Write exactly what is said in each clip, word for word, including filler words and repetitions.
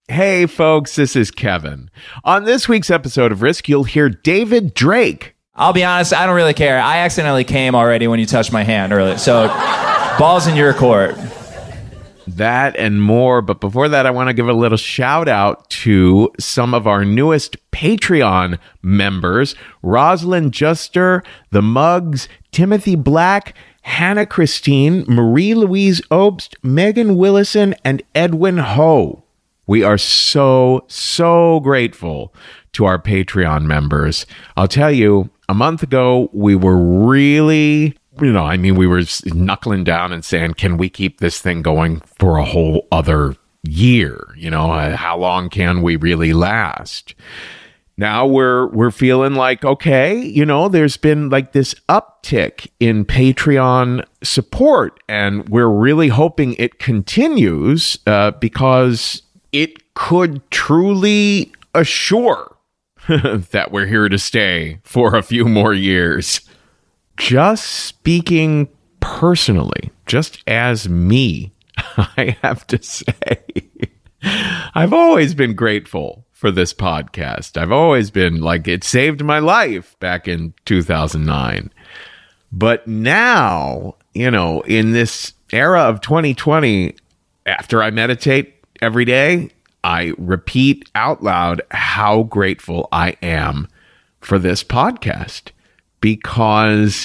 Hey, folks, this is Kevin. On this week's episode of Risk, you'll hear David Drake. I'll be honest, I don't really care. I accidentally came already when you touched my hand earlier. So, ball's in your court. That and more. But before that, I want to give a little shout out to some of our newest Patreon members: Rosalind Juster, The Mugs, Timothy Black, Hannah Christine, Marie Louise Obst, Megan Willison, and Edwin Ho. We are so, so grateful to our Patreon members. I'll tell you, a month ago, we were really, you know, I mean, we were knuckling down and saying, can we keep this thing going for a whole other year? You know, uh, how long can we really last? Now we're we're feeling like, okay, you know, there's been like this uptick in Patreon support, and we're really hoping it continues uh, because it could truly assure that we're here to stay for a few more years. Just speaking personally, just as me, I have to say, I've always been grateful for this podcast. I've always been like, it saved my life back in two thousand nine. But now, you know, in this era of twenty twenty, after I meditate every day, I repeat out loud how grateful I am for this podcast. Because,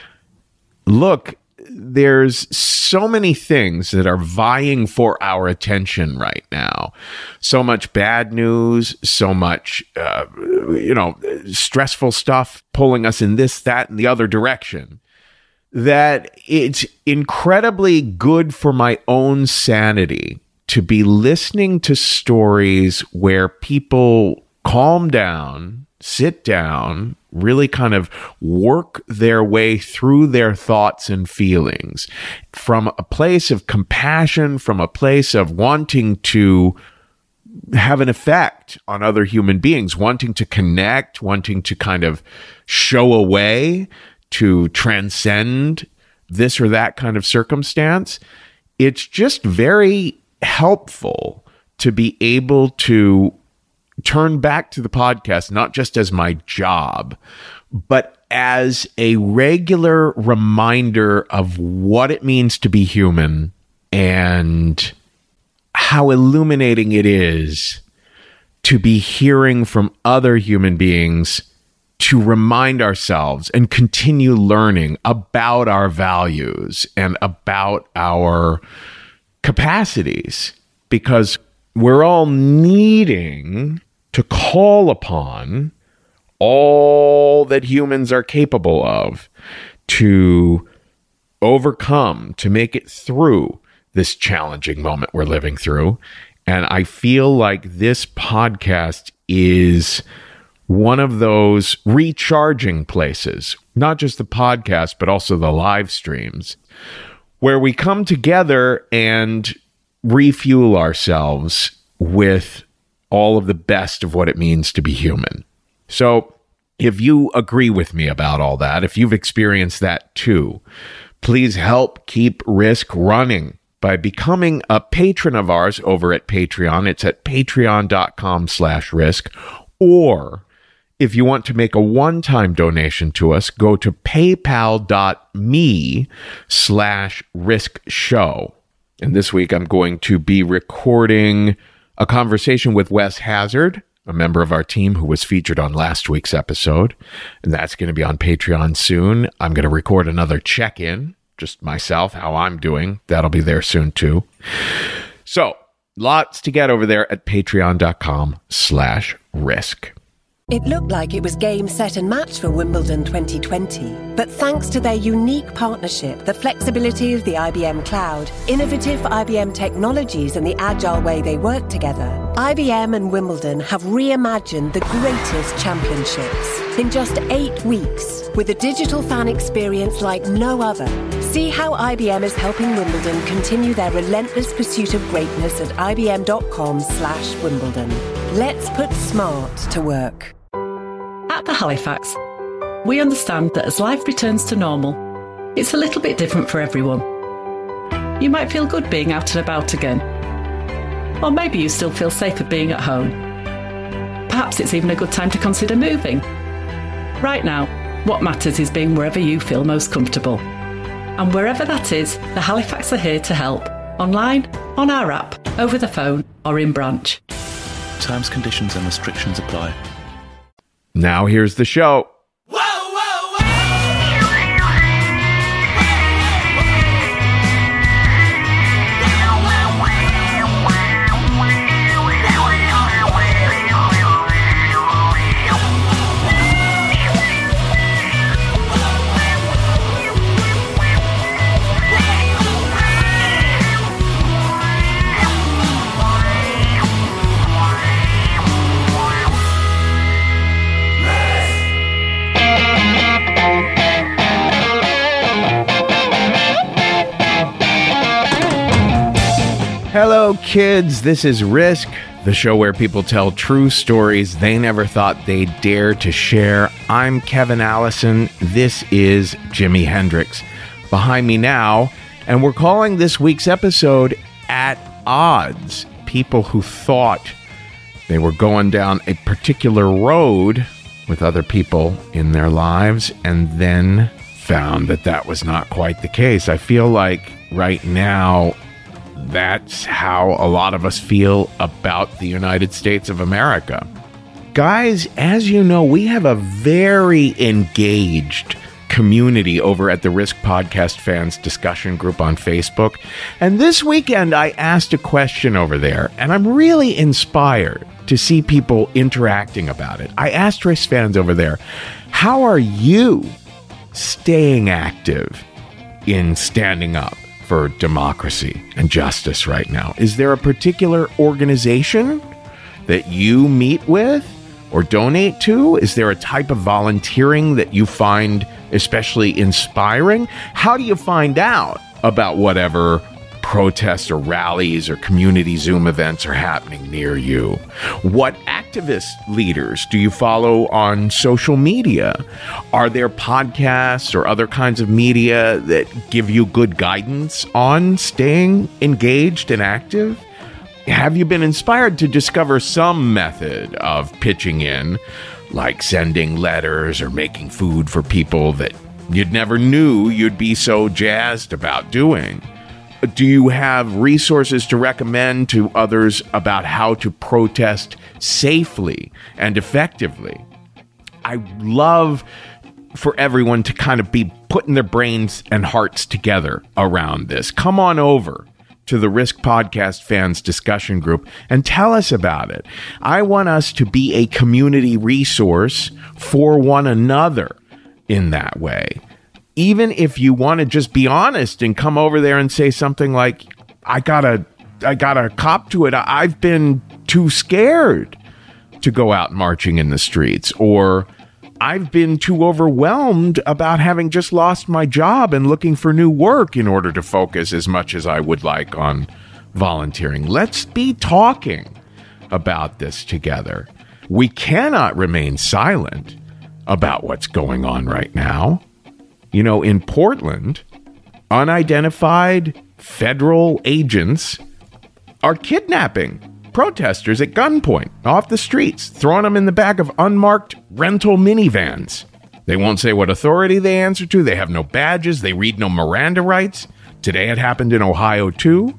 look, there's so many things that are vying for our attention right now. So much bad news, so much, uh, you know, stressful stuff pulling us in this, that, and the other direction, that it's incredibly good for my own sanity to be listening to stories where people calm down, sit down, really kind of work their way through their thoughts and feelings from a place of compassion, from a place of wanting to have an effect on other human beings, wanting to connect, wanting to kind of show a way to transcend this or that kind of circumstance. It's just very helpful to be able to turn back to the podcast, not just as my job, but as a regular reminder of what it means to be human and how illuminating it is to be hearing from other human beings, to remind ourselves and continue learning about our values and about our capacities, because we're all needing to call upon all that humans are capable of to overcome, to make it through this challenging moment we're living through. And I feel like this podcast is one of those recharging places, not just the podcast, but also the live streams, where we come together and refuel ourselves with all of the best of what it means to be human. So if you agree with me about all that, if you've experienced that too, please help keep Risk running by becoming a patron of ours over at Patreon. It's at patreon.com slash risk. Or if you want to make a one-time donation to us, go to paypal.me slash risk show. And this week I'm going to be recording a conversation with Wes Hazard, a member of our team who was featured on last week's episode. And that's going to be on Patreon soon. I'm going to record another check-in, just myself, how I'm doing. That'll be there soon too. So lots to get over there at patreon.com slash risk. It looked like it was game, set and match for Wimbledon twenty twenty. But thanks to their unique partnership, the flexibility of the I B M Cloud, innovative I B M technologies and the agile way they work together, I B M and Wimbledon have reimagined the greatest championships in just eight weeks with a digital fan experience like no other. See how I B M is helping Wimbledon continue their relentless pursuit of greatness at ibm.com slash Wimbledon. Let's put smart to work. At the Halifax, we understand that as life returns to normal, it's a little bit different for everyone. You might feel good being out and about again. Or maybe you still feel safer being at home. Perhaps it's even a good time to consider moving. Right now, what matters is being wherever you feel most comfortable. And wherever that is, the Halifax are here to help. Online, on our app, over the phone, or in branch. Terms, conditions and restrictions apply. Now here's the show. Hello, kids. This is Risk, the show where people tell true stories they never thought they'd dare to share. I'm Kevin Allison. This is Jimi Hendrix. Behind me now, and we're calling this week's episode At Odds. People who thought they were going down a particular road with other people in their lives and then found that that was not quite the case. I feel like right now, that's how a lot of us feel about the United States of America. Guys, as you know, we have a very engaged community over at the Risk Podcast Fans discussion group on Facebook. And this weekend, I asked a question over there, and I'm really inspired to see people interacting about it. I asked Risk fans over there, how are you staying active in standing up for democracy and justice right now? Is there a particular organization that you meet with or donate to? Is there a type of volunteering that you find especially inspiring? How do you find out about whatever protests or rallies or community Zoom events are happening near you? What activist leaders do you follow on social media? Are there podcasts or other kinds of media that give you good guidance on staying engaged and active? Have you been inspired to discover some method of pitching in, like sending letters or making food for people that you'd never knew you'd be so jazzed about doing? Do you have resources to recommend to others about how to protest safely and effectively? I love for everyone to kind of be putting their brains and hearts together around this. Come on over to the Risk Podcast Fans discussion group and tell us about it. I want us to be a community resource for one another in that way. Even if you want to just be honest and come over there and say something like, I gotta, I gotta cop to it. I've been too scared to go out marching in the streets, or I've been too overwhelmed about having just lost my job and looking for new work in order to focus as much as I would like on volunteering. Let's be talking about this together. We cannot remain silent about what's going on right now. You know, in Portland, unidentified federal agents are kidnapping protesters at gunpoint off the streets, throwing them in the back of unmarked rental minivans. They won't say what authority they answer to. They have no badges. They read no Miranda rights. Today it happened in Ohio, too.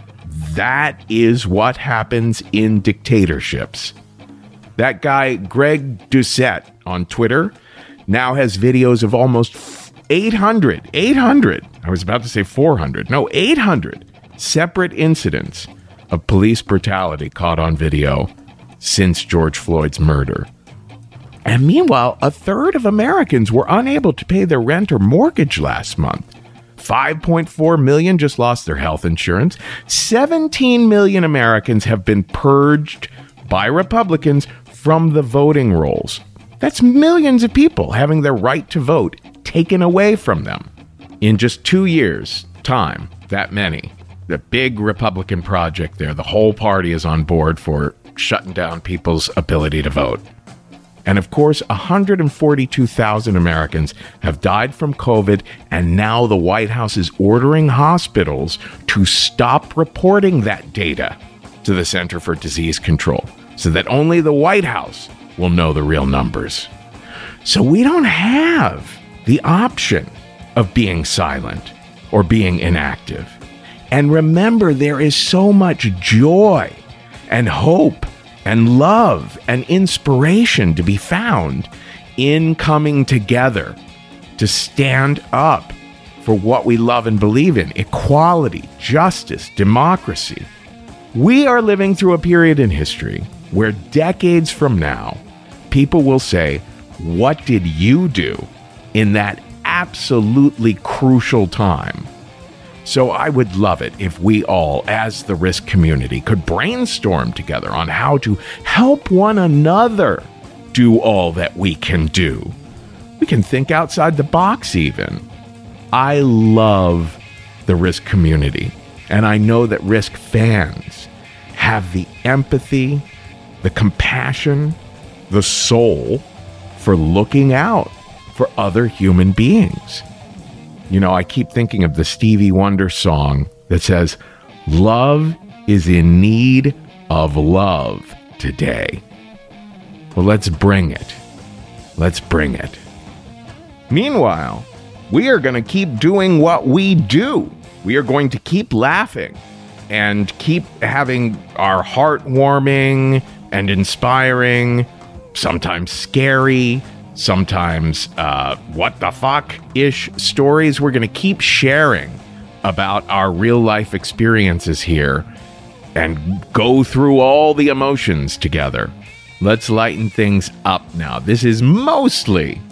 That is what happens in dictatorships. That guy, Greg Doucette, on Twitter, now has videos of almost eight hundred, eight hundred, I was about to say four hundred, no, eight hundred separate incidents of police brutality caught on video since George Floyd's murder. And meanwhile, a third of Americans were unable to pay their rent or mortgage last month. five point four million just lost their health insurance. seventeen million Americans have been purged by Republicans from the voting rolls. That's millions of people having their right to vote taken away from them. In just two years' time, that many. The big Republican project there, the whole party is on board for shutting down people's ability to vote. And of course, one hundred forty-two thousand Americans have died from COVID, and now the White House is ordering hospitals to stop reporting that data. to the Center for Disease Control so that only the White House will know the real numbers. So we don't have the option of being silent or being inactive. And remember, there is so much joy and hope and love and inspiration to be found in coming together to stand up for what we love and believe in: equality, justice, democracy. We are living through a period in history where decades from now, people will say, what did you do in that absolutely crucial time? So I would love it if we all, as the risk community, could brainstorm together on how to help one another do all that we can do. We can think outside the box even. I love the risk community, and I know that risk fans have the empathy, the compassion, the soul for looking out for other human beings. You know, I keep thinking of the Stevie Wonder song that says, "Love is in need of love today." Well, let's bring it. Let's bring it. Meanwhile, we are going to keep doing what we do. We are going to keep laughing and keep having our heartwarming and inspiring, sometimes scary, sometimes uh, what the fuck-ish stories. We're going to keep sharing about our real-life experiences here and go through all the emotions together. Let's lighten things up now. This is mostly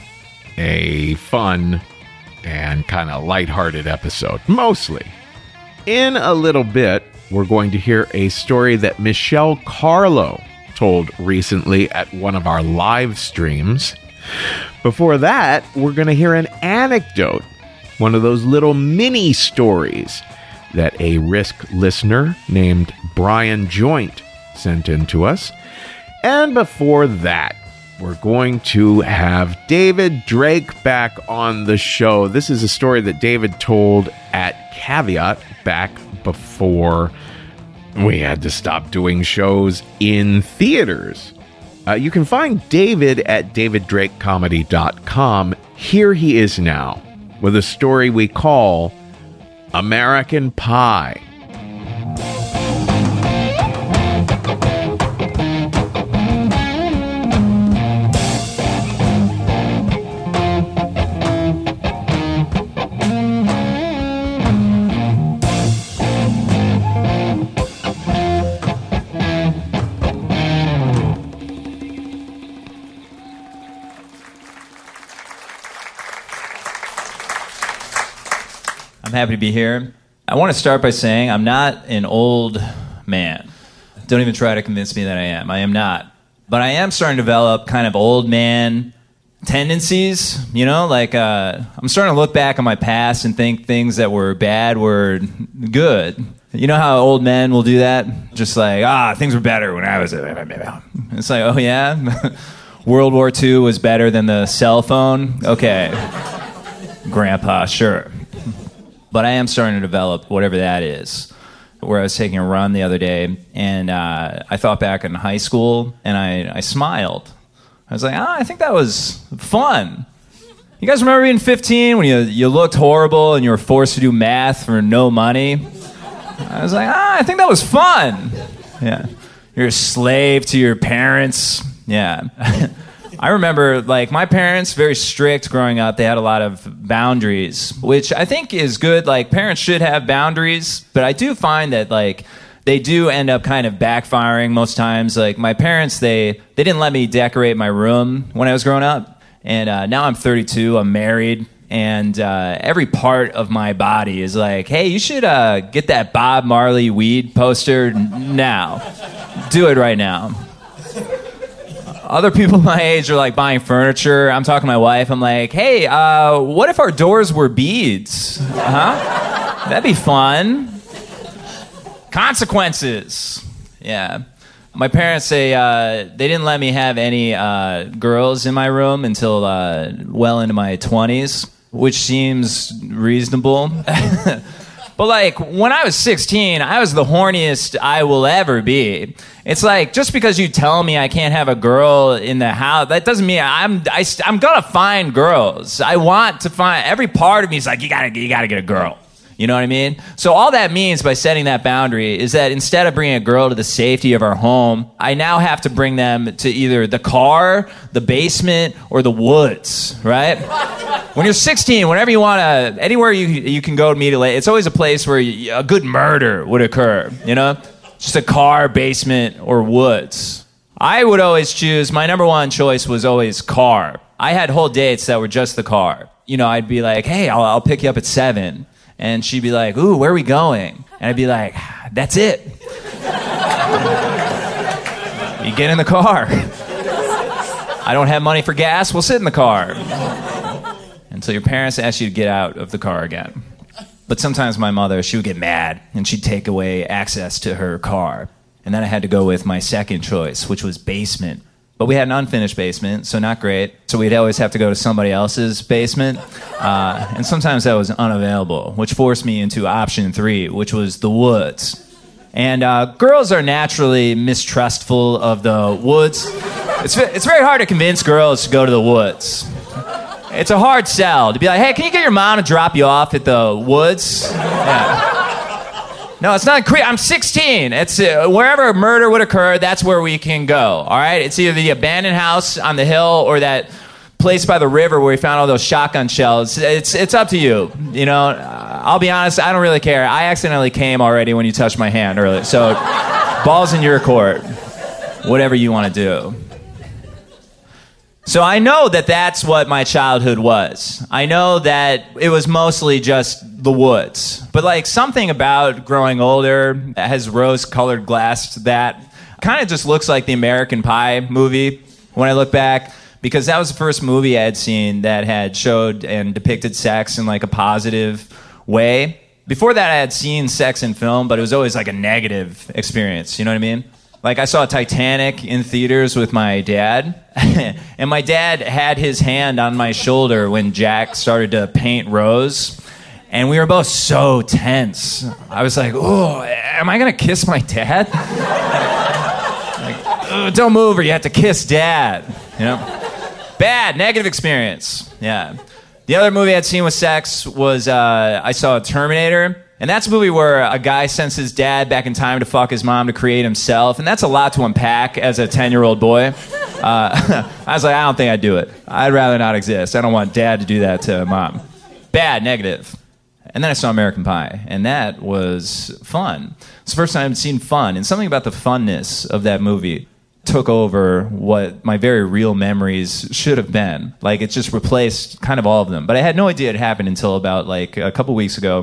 a fun and kind of lighthearted episode. Mostly. In a little bit, we're going to hear a story that Michelle Carlo told recently at one of our live streams. Before that, we're going to hear an anecdote, one of those little mini stories that a Risk listener named Brian Joint sent in to us. And before that, we're going to have David Drake back on the show. This is a story that David told at Caveat back before we had to stop doing shows in theaters. Uh, you can find David at david drake comedy dot com. Here he is now with a story we call American Pie. I'm happy to be here. I want to start by saying I'm not an old man. Don't even try to convince me that I am. I am not. But I am starting to develop kind of old man tendencies, you know? Like, uh, I'm starting to look back on my past and think things that were bad were good. You know how old men will do that? Just like, ah, things were better when I was... A... It's like, oh yeah? World War Two was better than the cell phone? Okay. Grandpa, sure. But I am starting to develop whatever that is. Where I was taking a run the other day, and uh, I thought back in high school, and I, I smiled. I was like, ah, I think that was fun. You guys remember being fifteen when you, you looked horrible and you were forced to do math for no money? I was like, ah, I think that was fun. Yeah. You're a slave to your parents. Yeah. I remember, like, my parents, very strict growing up. They had a lot of boundaries, which I think is good. Like, parents should have boundaries, but I do find that, like, they do end up kind of backfiring most times. Like, my parents, they, they didn't let me decorate my room when I was growing up, and uh, now I'm thirty-two, I'm married, and uh, every part of my body is like, hey, you should uh, get that Bob Marley weed poster now. Do it right now. Other people my age are like buying furniture. I'm talking to my wife. I'm like, hey, uh, what if our doors were beads? Huh? That'd be fun. Consequences. Yeah. My parents say uh, they didn't let me have any uh, girls in my room until uh, well into my twenties, which seems reasonable. But like when I was sixteen, I was the horniest I will ever be. It's like just because you tell me I can't have a girl in the house, that doesn't mean I'm I, I'm gonna find girls. I want to find. Every part of me is like, you gotta you gotta get a girl. You know what I mean? So all that means by setting that boundary is that instead of bringing a girl to the safety of our home, I now have to bring them to either the car, the basement, or the woods, right? When you're sixteen, whenever you want to, anywhere you you can go immediately, it's always a place where you, a good murder would occur, you know? Just a car, basement, or woods. I would always choose, my number one choice was always car. I had whole dates that were just the car. You know, I'd be like, hey, I'll, I'll pick you up at seven. And she'd be like, ooh, where are we going? And I'd be like, that's it. You get in the car. I don't have money for gas, we'll sit in the car. Until your parents ask you to get out of the car again. But sometimes my mother, she would get mad, and she'd take away access to her car. And then I had to go with my second choice, which was basement. But we had an unfinished basement, so not great. So we'd always have to go to somebody else's basement. Uh, and sometimes that was unavailable, which forced me into option three, which was the woods. And uh, girls are naturally mistrustful of the woods. It's, it's very hard to convince girls to go to the woods. It's a hard sell to be like, hey, can you get your mom to drop you off at the woods? Yeah. No, it's not creepy. I'm sixteen. It's uh, wherever a murder would occur, that's where we can go. All right? It's either the abandoned house on the hill or that place by the river where we found all those shotgun shells. It's it's up to you. You know, uh, I'll be honest, I don't really care. I accidentally came already when you touched my hand earlier. So, ball's in your court. Whatever you want to do. So I know that that's what my childhood was. I know that it was mostly just the woods. But like something about growing older has rose-colored glass that kind of just looks like the American Pie movie when I look back, because that was the first movie I had seen that had showed and depicted sex in like a positive way. Before that I had seen sex in film, but it was always like a negative experience, you know what I mean? Like, I saw Titanic in theaters with my dad, and my dad had his hand on my shoulder when Jack started to paint Rose, and we were both so tense. I was like, oh, am I going to kiss my dad? Like, oh, don't move or you have to kiss dad, you know? Bad, negative experience, yeah. The other movie I'd seen with sex was, uh, I saw Terminator. And that's a movie where a guy sends his dad back in time to fuck his mom to create himself. And that's a lot to unpack as a ten-year-old boy. Uh, I was like, I don't think I'd do it. I'd rather not exist. I don't want dad to do that to mom. Bad, negative. And then I saw American Pie. And that was fun. It's the first time I'd seen fun. And something about the funness of that movie took over what my very real memories should have been. Like, it just replaced kind of all of them. But I had no idea it happened until about, like, a couple weeks ago.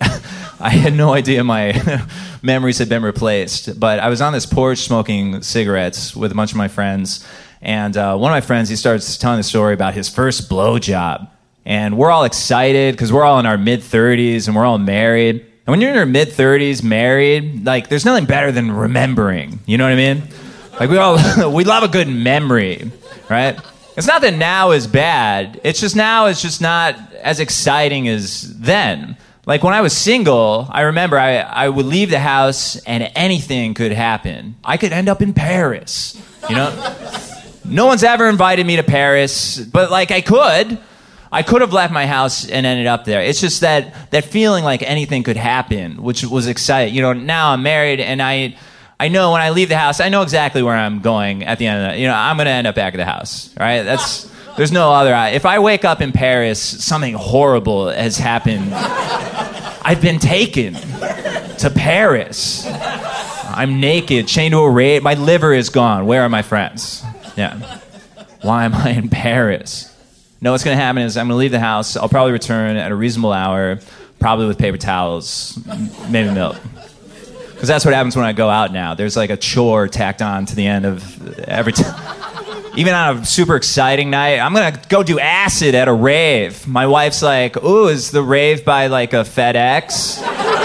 I had no idea my memories had been replaced, but I was on this porch smoking cigarettes with a bunch of my friends, and uh, one of my friends, he starts telling the story about his first blowjob, and we're all excited because we're all in our mid-thirties and we're all married. And when you're in your mid-thirties, married, like, there's nothing better than remembering, you know what I mean? Like, we all, we love a good memory, right? It's not that now is bad, it's just now is just not as exciting as then. Like, when I was single, I remember I, I would leave the house and anything could happen. I could end up in Paris, you know? No one's ever invited me to Paris, but, like, I could. I could have left my house and ended up there. It's just that that feeling like anything could happen, which was exciting. You know, now I'm married, and I I know when I leave the house, I know exactly where I'm going at the end of the, you know, I'm going to end up back at the house, all right? That's... There's no other... If I wake up in Paris, something horrible has happened. I've been taken to Paris. I'm naked, chained to a rake. My liver is gone. Where are my friends? Yeah. Why am I in Paris? No, what's going to happen is I'm going to leave the house. I'll probably return at a reasonable hour, probably with paper towels, maybe milk. Because that's what happens when I go out now. There's like a chore tacked on to the end of every time. Even on a super exciting night, I'm going to go do acid at a rave. My wife's like, ooh, is the rave by like a FedEx?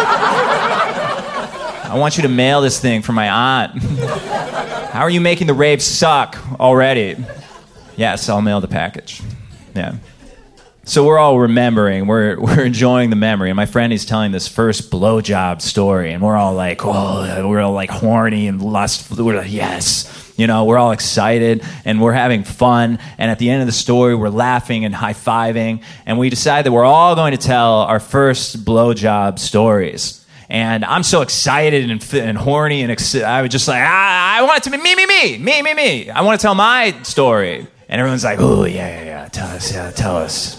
I want you to mail this thing for my aunt. How are you making the rave suck already? Yes, I'll mail the package. Yeah. So we're all remembering, we're we're enjoying the memory, and my friend is telling this first blowjob story, and we're all like, oh, we're all like horny and lustful. We're like, yes, you know, we're all excited, and we're having fun. And at the end of the story, we're laughing and high fiving, and we decide that we're all going to tell our first blowjob stories. And I'm so excited and, and horny, and ex- I was just like, ah, I want it to be me, me, me, me, me, me. I want to tell my story. And everyone's like, oh yeah, yeah, yeah, tell us, yeah, tell us.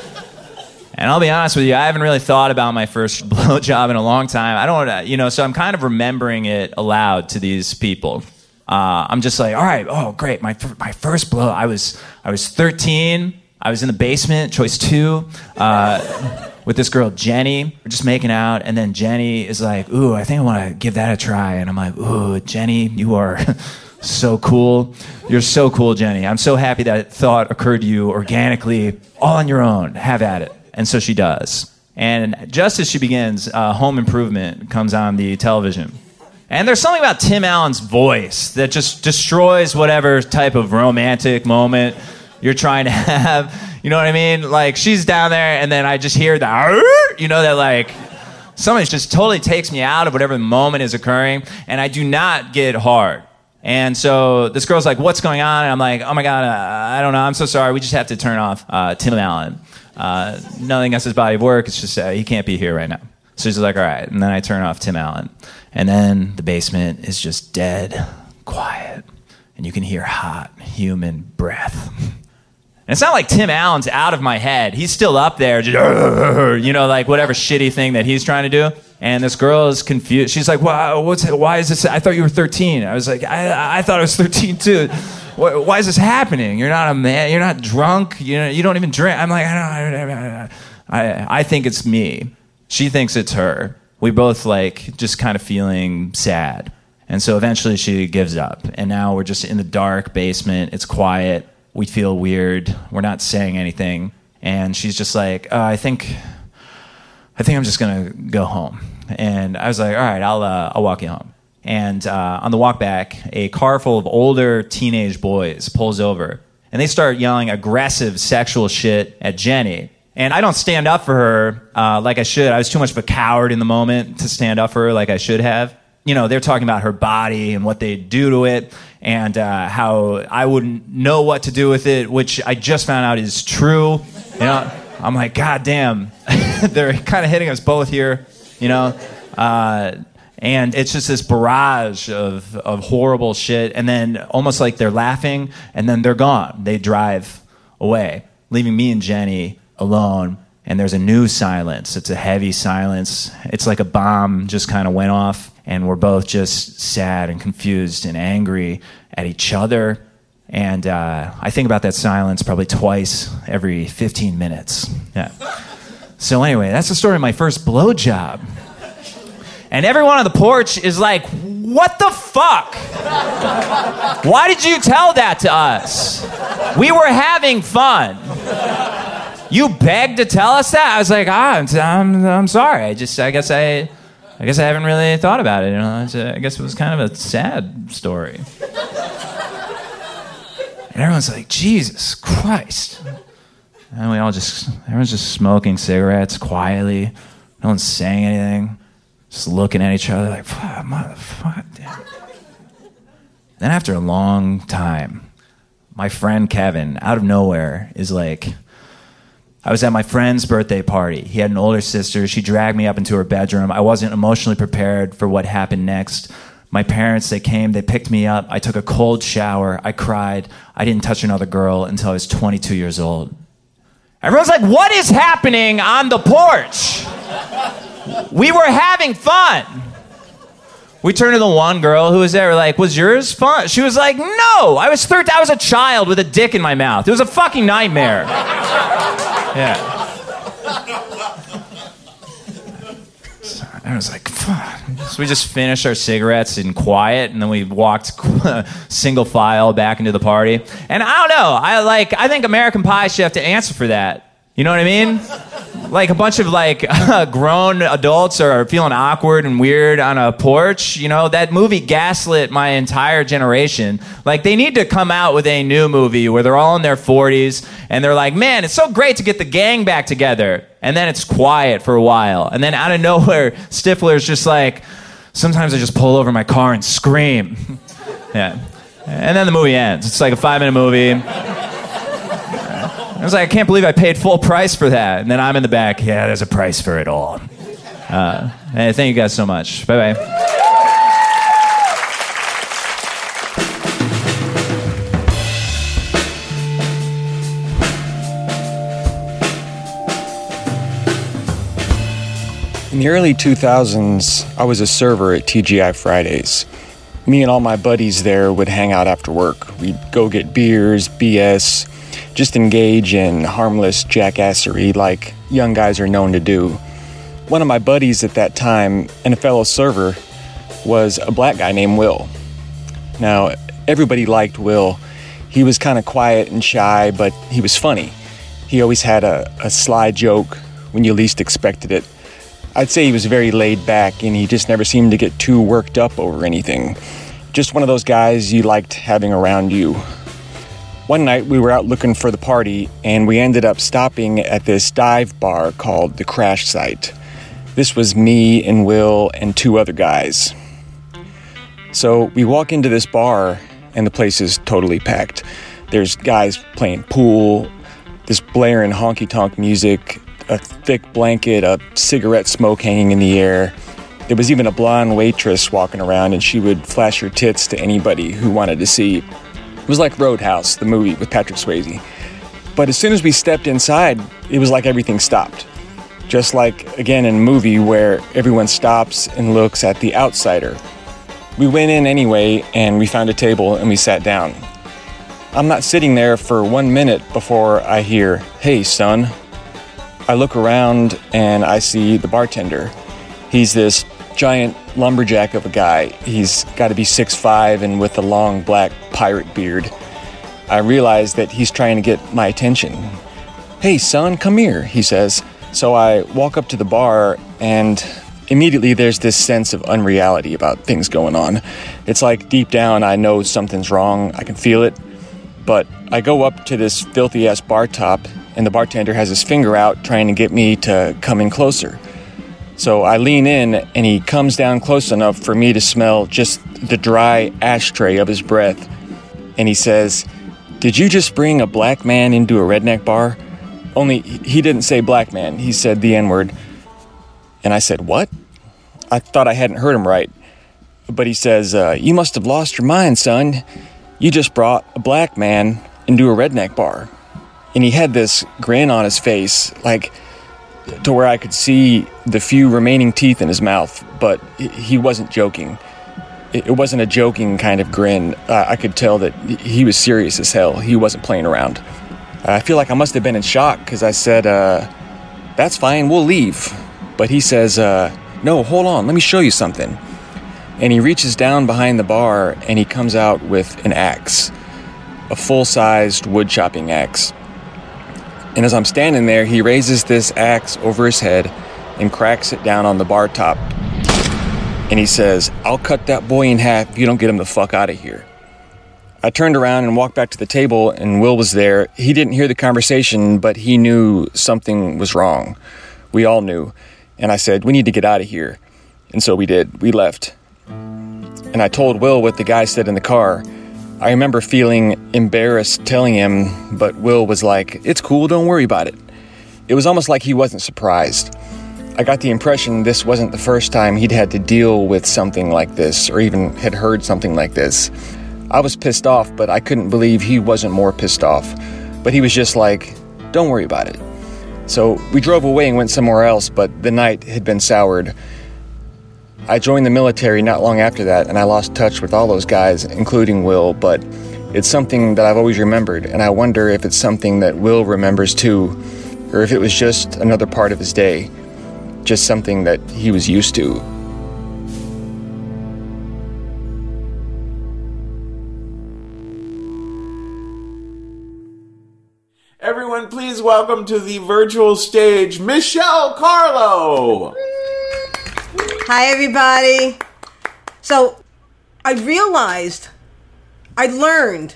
And I'll be honest with you, I haven't really thought about my first blowjob in a long time. I don't, you know, so I'm kind of remembering it aloud to these people. Uh, I'm just like, all right, oh great, my my first blow. I was I was thirteen. I was in the basement, choice two, uh, with this girl Jenny. We're just making out, and then Jenny is like, ooh, I think I want to give that a try. And I'm like, ooh, Jenny, you are so cool. You're so cool, Jenny. I'm so happy that thought occurred to you organically, all on your own. Have at it. And so she does. And just as she begins, uh, Home Improvement comes on the television. And there's something about Tim Allen's voice that just destroys whatever type of romantic moment you're trying to have. You know what I mean? Like, she's down there, and then I just hear the, you know, that like, something just totally takes me out of whatever moment is occurring, and I do not get hard. And so this girl's like, what's going on? And I'm like, oh my God, uh, I don't know. I'm so sorry. We just have to turn off uh, Tim Allen. Uh, nothing against his body of work. It's just uh, he can't be here right now. So she's like, all right. And then I turn off Tim Allen. And then the basement is just dead quiet. And you can hear hot human breath. And it's not like Tim Allen's out of my head. He's still up there, just, you know, like whatever shitty thing that he's trying to do. And this girl is confused. She's like, wow, what's, why is this? I thought you were thirteen. I was like, I, I thought I was thirteen too. Why is this happening? You're not a man. You're not drunk. You know, you don't even drink. I'm like, I don't. I I think it's me. She thinks it's her. We both like just kind of feeling sad. And so eventually she gives up. And now we're just in the dark basement. It's quiet. We feel weird. We're not saying anything. And she's just like, oh, I think, I think I'm just gonna go home. And I was like, all right, I'll uh, I'll walk you home. And uh, on the walk back, a car full of older teenage boys pulls over. And they start yelling aggressive sexual shit at Jenny. And I don't stand up for her uh, like I should. I was too much of a coward in the moment to stand up for her like I should have. You know, they're talking about her body and what they do to it, and uh, how I wouldn't know what to do with it, which I just found out is true. You know, I'm like, God damn. They're kind of hitting us both here, you know. Uh, And it's just this barrage of, of horrible shit. And then almost like they're laughing, and then they're gone. They drive away, leaving me and Jenny alone. And there's a new silence. It's a heavy silence. It's like a bomb just kind of went off. And we're both just sad and confused and angry at each other. And uh, I think about that silence probably twice every fifteen minutes. Yeah. So anyway, that's the story of my first blowjob. And everyone on the porch is like, what the fuck? Why did you tell that to us? We were having fun. You begged to tell us that? I was like, ah, I'm, I'm, I'm sorry. I just, I guess I, I guess I haven't really thought about it. You know, a, I guess it was kind of a sad story. And everyone's like, Jesus Christ. And we all just, everyone's just smoking cigarettes quietly. No one's saying anything. Just looking at each other like, fuck, motherfucker, damn. Then after a long time, my friend Kevin, out of nowhere, is like, I was at my friend's birthday party. He had an older sister. She dragged me up into her bedroom. I wasn't emotionally prepared for what happened next. My parents, they came, they picked me up. I took a cold shower. I cried. I didn't touch another girl until I was twenty-two years old. Everyone's like, what is happening on the porch? We were having fun. We turned to the one girl who was there, like, was yours fun? She was like, no, I was thirteen. I was a child with a dick in my mouth. It was a fucking nightmare. Yeah. So I was like, fuck. So we just finished our cigarettes in quiet, and then we walked single file back into the party. And I don't know. I like. I think American Pie should have to answer for that. You know what I mean? like a bunch of like grown adults are feeling awkward and weird on a porch. You know, that movie gaslit my entire generation. Like, they need to come out with a new movie where they're all in their forties and they're like, man, it's so great to get the gang back together. And then it's quiet for a while. And then out of nowhere, Stifler's just like, sometimes I just pull over my car and scream. Yeah. And then the movie ends. It's like a five-minute movie. I was like, I can't believe I paid full price for that. And then I'm in the back. Yeah, there's a price for it all. Uh, hey, thank you guys so much. Bye-bye. In the early two thousands, I was a server at T G I Fridays. Me and all my buddies there would hang out after work. We'd go get beers, B S, just engage in harmless jackassery like young guys are known to do. One of my buddies at that time, and a fellow server, was a black guy named Will. Now, everybody liked Will. He was kind of quiet and shy, but he was funny. He always had a, a sly joke when you least expected it. I'd say he was very laid back, and he just never seemed to get too worked up over anything. Just one of those guys you liked having around you. One night we were out looking for the party, and we ended up stopping at this dive bar called the Crash Site. This was me and Will and two other guys. So we walk into this bar, and the place is totally packed. There's guys playing pool, this blaring honky-tonk music, a thick blanket, a cigarette smoke hanging in the air. There was even a blonde waitress walking around, and she would flash her tits to anybody who wanted to see. It was like Roadhouse, the movie with Patrick Swayze. But as soon as we stepped inside, it was like everything stopped. Just like, again, in a movie where everyone stops and looks at the outsider. We went in anyway, and we found a table, and we sat down. I'm not sitting there for one minute before I hear, "Hey, son." I look around, and I see the bartender. He's this giant lumberjack of a guy. He's got to be six foot five and with a long black pirate beard. I realize that he's trying to get my attention. "Hey, son, come here," he says. So I walk up to the bar, and immediately there's this sense of unreality about things going on. It's like deep down I know something's wrong. I can feel it. But I go up to this filthy-ass bar top, and the bartender has his finger out trying to get me to come in closer. So I lean in, and he comes down close enough for me to smell just the dry ashtray of his breath. And he says, "Did you just bring a black man into a redneck bar?" Only he didn't say black man. He said the N-word. And I said, "What?" I thought I hadn't heard him right. But he says, uh, "You must have lost your mind, son. You just brought a black man into a redneck bar." And he had this grin on his face, like to where I could see the few remaining teeth in his mouth, but he wasn't joking. It wasn't a joking kind of grin. Uh, I could tell that he was serious as hell. He wasn't playing around. I feel like I must have been in shock because I said, uh, "That's fine, we'll leave." But he says, uh, "No, hold on, let me show you something." And he reaches down behind the bar and he comes out with an axe, a full-sized wood chopping axe. And as I'm standing there, he raises this axe over his head and cracks it down on the bar top. And he says, "I'll cut that boy in half if you don't get him the fuck out of here." I turned around and walked back to the table, and Will was there. He didn't hear the conversation, but he knew something was wrong. We all knew. And I said, "We need to get out of here." And so we did. We left. And I told Will what the guy said in the car. I remember feeling embarrassed telling him, but Will was like, "It's cool, don't worry about it." It was almost like he wasn't surprised. I got the impression this wasn't the first time he'd had to deal with something like this, or even had heard something like this. I was pissed off, but I couldn't believe he wasn't more pissed off. But he was just like, "Don't worry about it." So we drove away and went somewhere else, but the night had been soured. I joined the military not long after that, and I lost touch with all those guys, including Will, but it's something that I've always remembered, and I wonder if it's something that Will remembers too, or if it was just another part of his day, just something that he was used to. Everyone, please welcome to the virtual stage, Michelle Carlo. Hi, everybody. So, I realized, I learned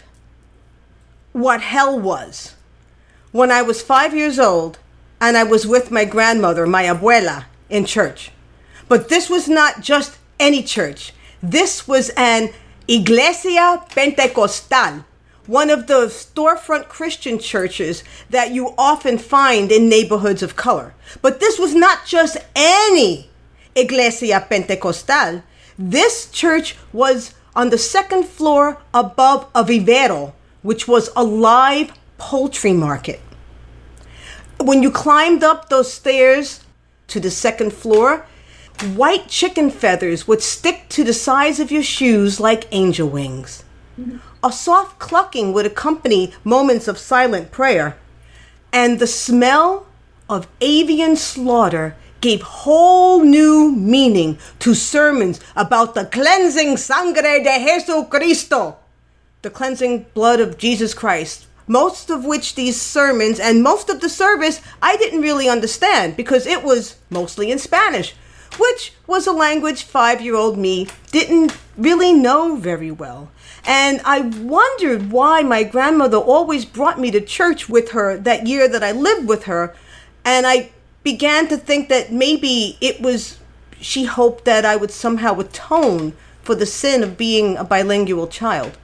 what hell was when I was five years old and I was with my grandmother, my abuela, in church. But this was not just any church. This was an Iglesia Pentecostal, one of the storefront Christian churches that you often find in neighborhoods of color. But this was not just any Iglesia Pentecostal. This church was on the second floor above a vivero, which was a live poultry market. When you climbed up those stairs to the second floor, white chicken feathers would stick to the sides of your shoes like angel wings. A soft clucking would accompany moments of silent prayer, and the smell of avian slaughter gave whole new meaning to sermons about the cleansing sangre de Jesucristo, the cleansing blood of Jesus Christ. Most of which these sermons and most of the service I didn't really understand because it was mostly in Spanish, which was a language five-year-old me didn't really know very well. And I wondered why my grandmother always brought me to church with her that year that I lived with her. And I began to think that maybe it was, she hoped that I would somehow atone for the sin of being a bilingual child.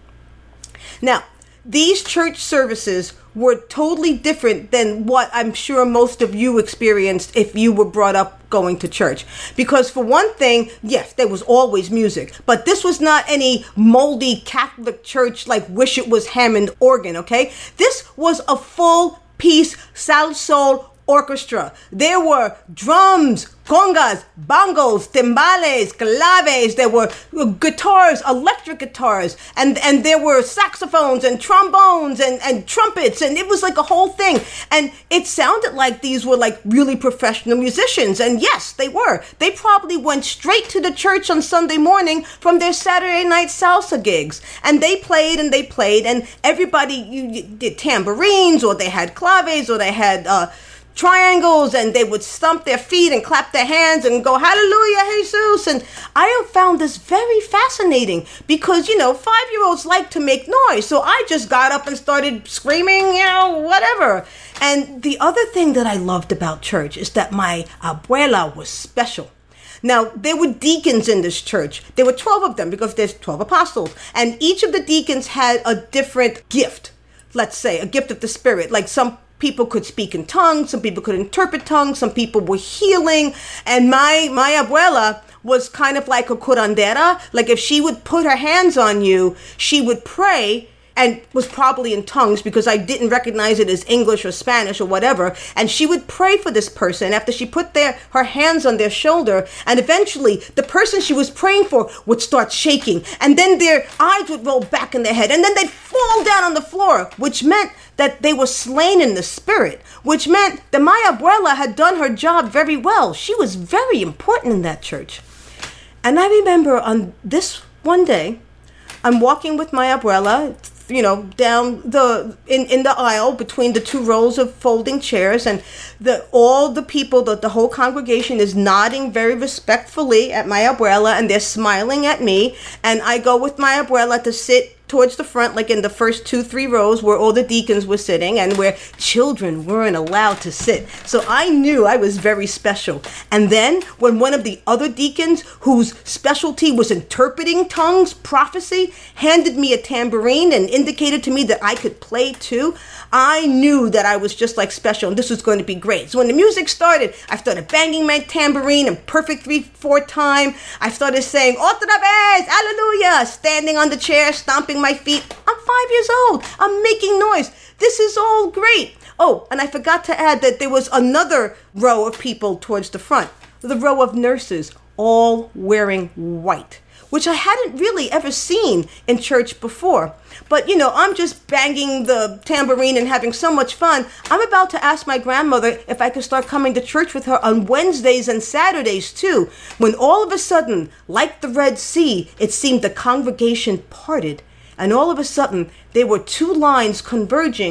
Now, these church services were totally different than what I'm sure most of you experienced if you were brought up going to church. Because for one thing, yes, there was always music, but this was not any moldy Catholic church like Wish It Was Hammond organ, okay? This was a full-piece salsoul orchestra. There were drums, congas, bongos, timbales, claves. There were guitars, electric guitars, and, and there were saxophones and trombones and, and trumpets, and it was like a whole thing. And it sounded like these were like really professional musicians, and yes, they were. They probably went straight to the church on Sunday morning from their Saturday night salsa gigs, and they played and they played, and everybody you, you did tambourines, or they had claves, or they had uh, triangles, and they would stomp their feet and clap their hands and go, hallelujah, Jesus. And I found this very fascinating because, you know, five-year-olds like to make noise. So I just got up and started screaming, you know, whatever. And the other thing that I loved about church is that my abuela was special. Now, there were deacons in this church. There were twelve of them because there's twelve apostles. And each of the deacons had a different gift. Let's say a gift of the Spirit. Like some people could speak in tongues, some people could interpret tongues, some people were healing. And my my abuela was kind of like a curandera. Like if she would put her hands on you, she would pray, and was probably in tongues because I didn't recognize it as English or Spanish or whatever. And she would pray for this person after she put their her hands on their shoulder. And eventually the person she was praying for would start shaking. And then their eyes would roll back in their head. And then they'd fall down on the floor, which meant that they were slain in the spirit, which meant that my abuela had done her job very well. She was very important in that church. And I remember on this one day, I'm walking with my abuela, you know, down the in, in the aisle between the two rows of folding chairs, and the all the people, the, the whole congregation is nodding very respectfully at my abuela, and they're smiling at me. And I go with my abuela to sit towards the front, like in the first two, three rows where all the deacons were sitting and where children weren't allowed to sit. So I knew I was very special. And then when one of the other deacons, whose specialty was interpreting tongues, prophecy, handed me a tambourine and indicated to me that I could play too, I knew that I was just like special and this was going to be great. So when the music started, I started banging my tambourine in perfect three four time. I started saying, otra vez, hallelujah, standing on the chair, stomping my feet. I'm five years old. I'm making noise. This is all great. Oh, and I forgot to add that there was another row of people towards the front, the row of nurses, all wearing white, which I hadn't really ever seen in church before. But, you know, I'm just banging the tambourine and having so much fun. I'm about to ask my grandmother if I could start coming to church with her on Wednesdays and Saturdays, too, when all of a sudden, like the Red Sea, it seemed the congregation parted. And all of a sudden, there were two lines converging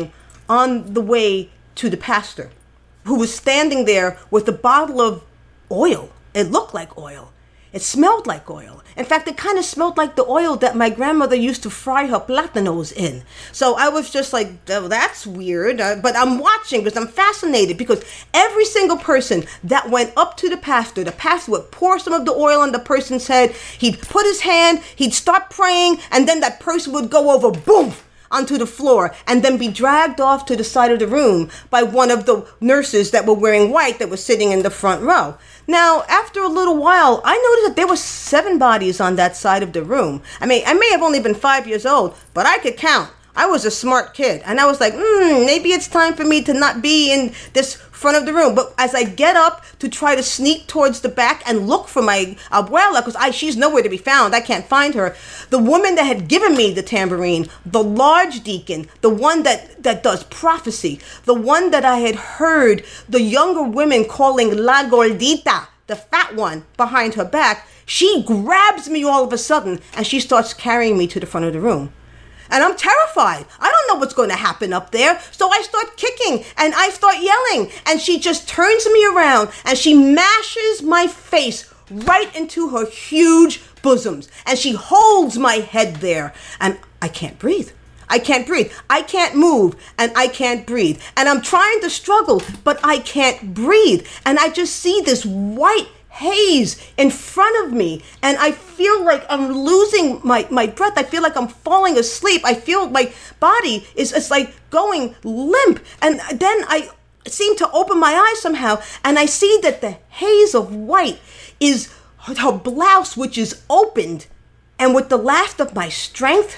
on the way to the pastor, who was standing there with a bottle of oil. It looked like oil. It smelled like oil. In fact, it kind of smelled like the oil that my grandmother used to fry her plátanos in. So I was just like, oh, that's weird. Uh, but I'm watching because I'm fascinated, because every single person that went up to the pastor, the pastor would pour some of the oil on the person's head. He'd put his hand, he'd start praying, and then that person would go over, boom, onto the floor, and then be dragged off to the side of the room by one of the nurses that were wearing white that was sitting in the front row. Now, after a little while, I noticed that there were seven bodies on that side of the room. I mean, I may have only been five years old, but I could count. I was a smart kid, and I was like, hmm, maybe it's time for me to not be in this front of the room. But as I get up to try to sneak towards the back and look for my abuela, because I she's nowhere to be found, I can't find her, the woman that had given me the tambourine, the large deacon, the one that, that does prophecy, the one that I had heard the younger women calling La Gordita, the fat one, behind her back, she grabs me all of a sudden, and she starts carrying me to the front of the room. And I'm terrified. I don't know what's going to happen up there. So I start kicking and I start yelling. And she just turns me around and she mashes my face right into her huge bosoms. And she holds my head there. And I can't breathe. I can't breathe. I can't move and I can't breathe. And I'm trying to struggle, but I can't breathe. And I just see this white haze in front of me, and I feel like I'm losing my, my breath. I feel like I'm falling asleep. I feel my body is it's like going limp. And then I seem to open my eyes somehow, and I see that the haze of white is her blouse, which is opened. And with the last of my strength,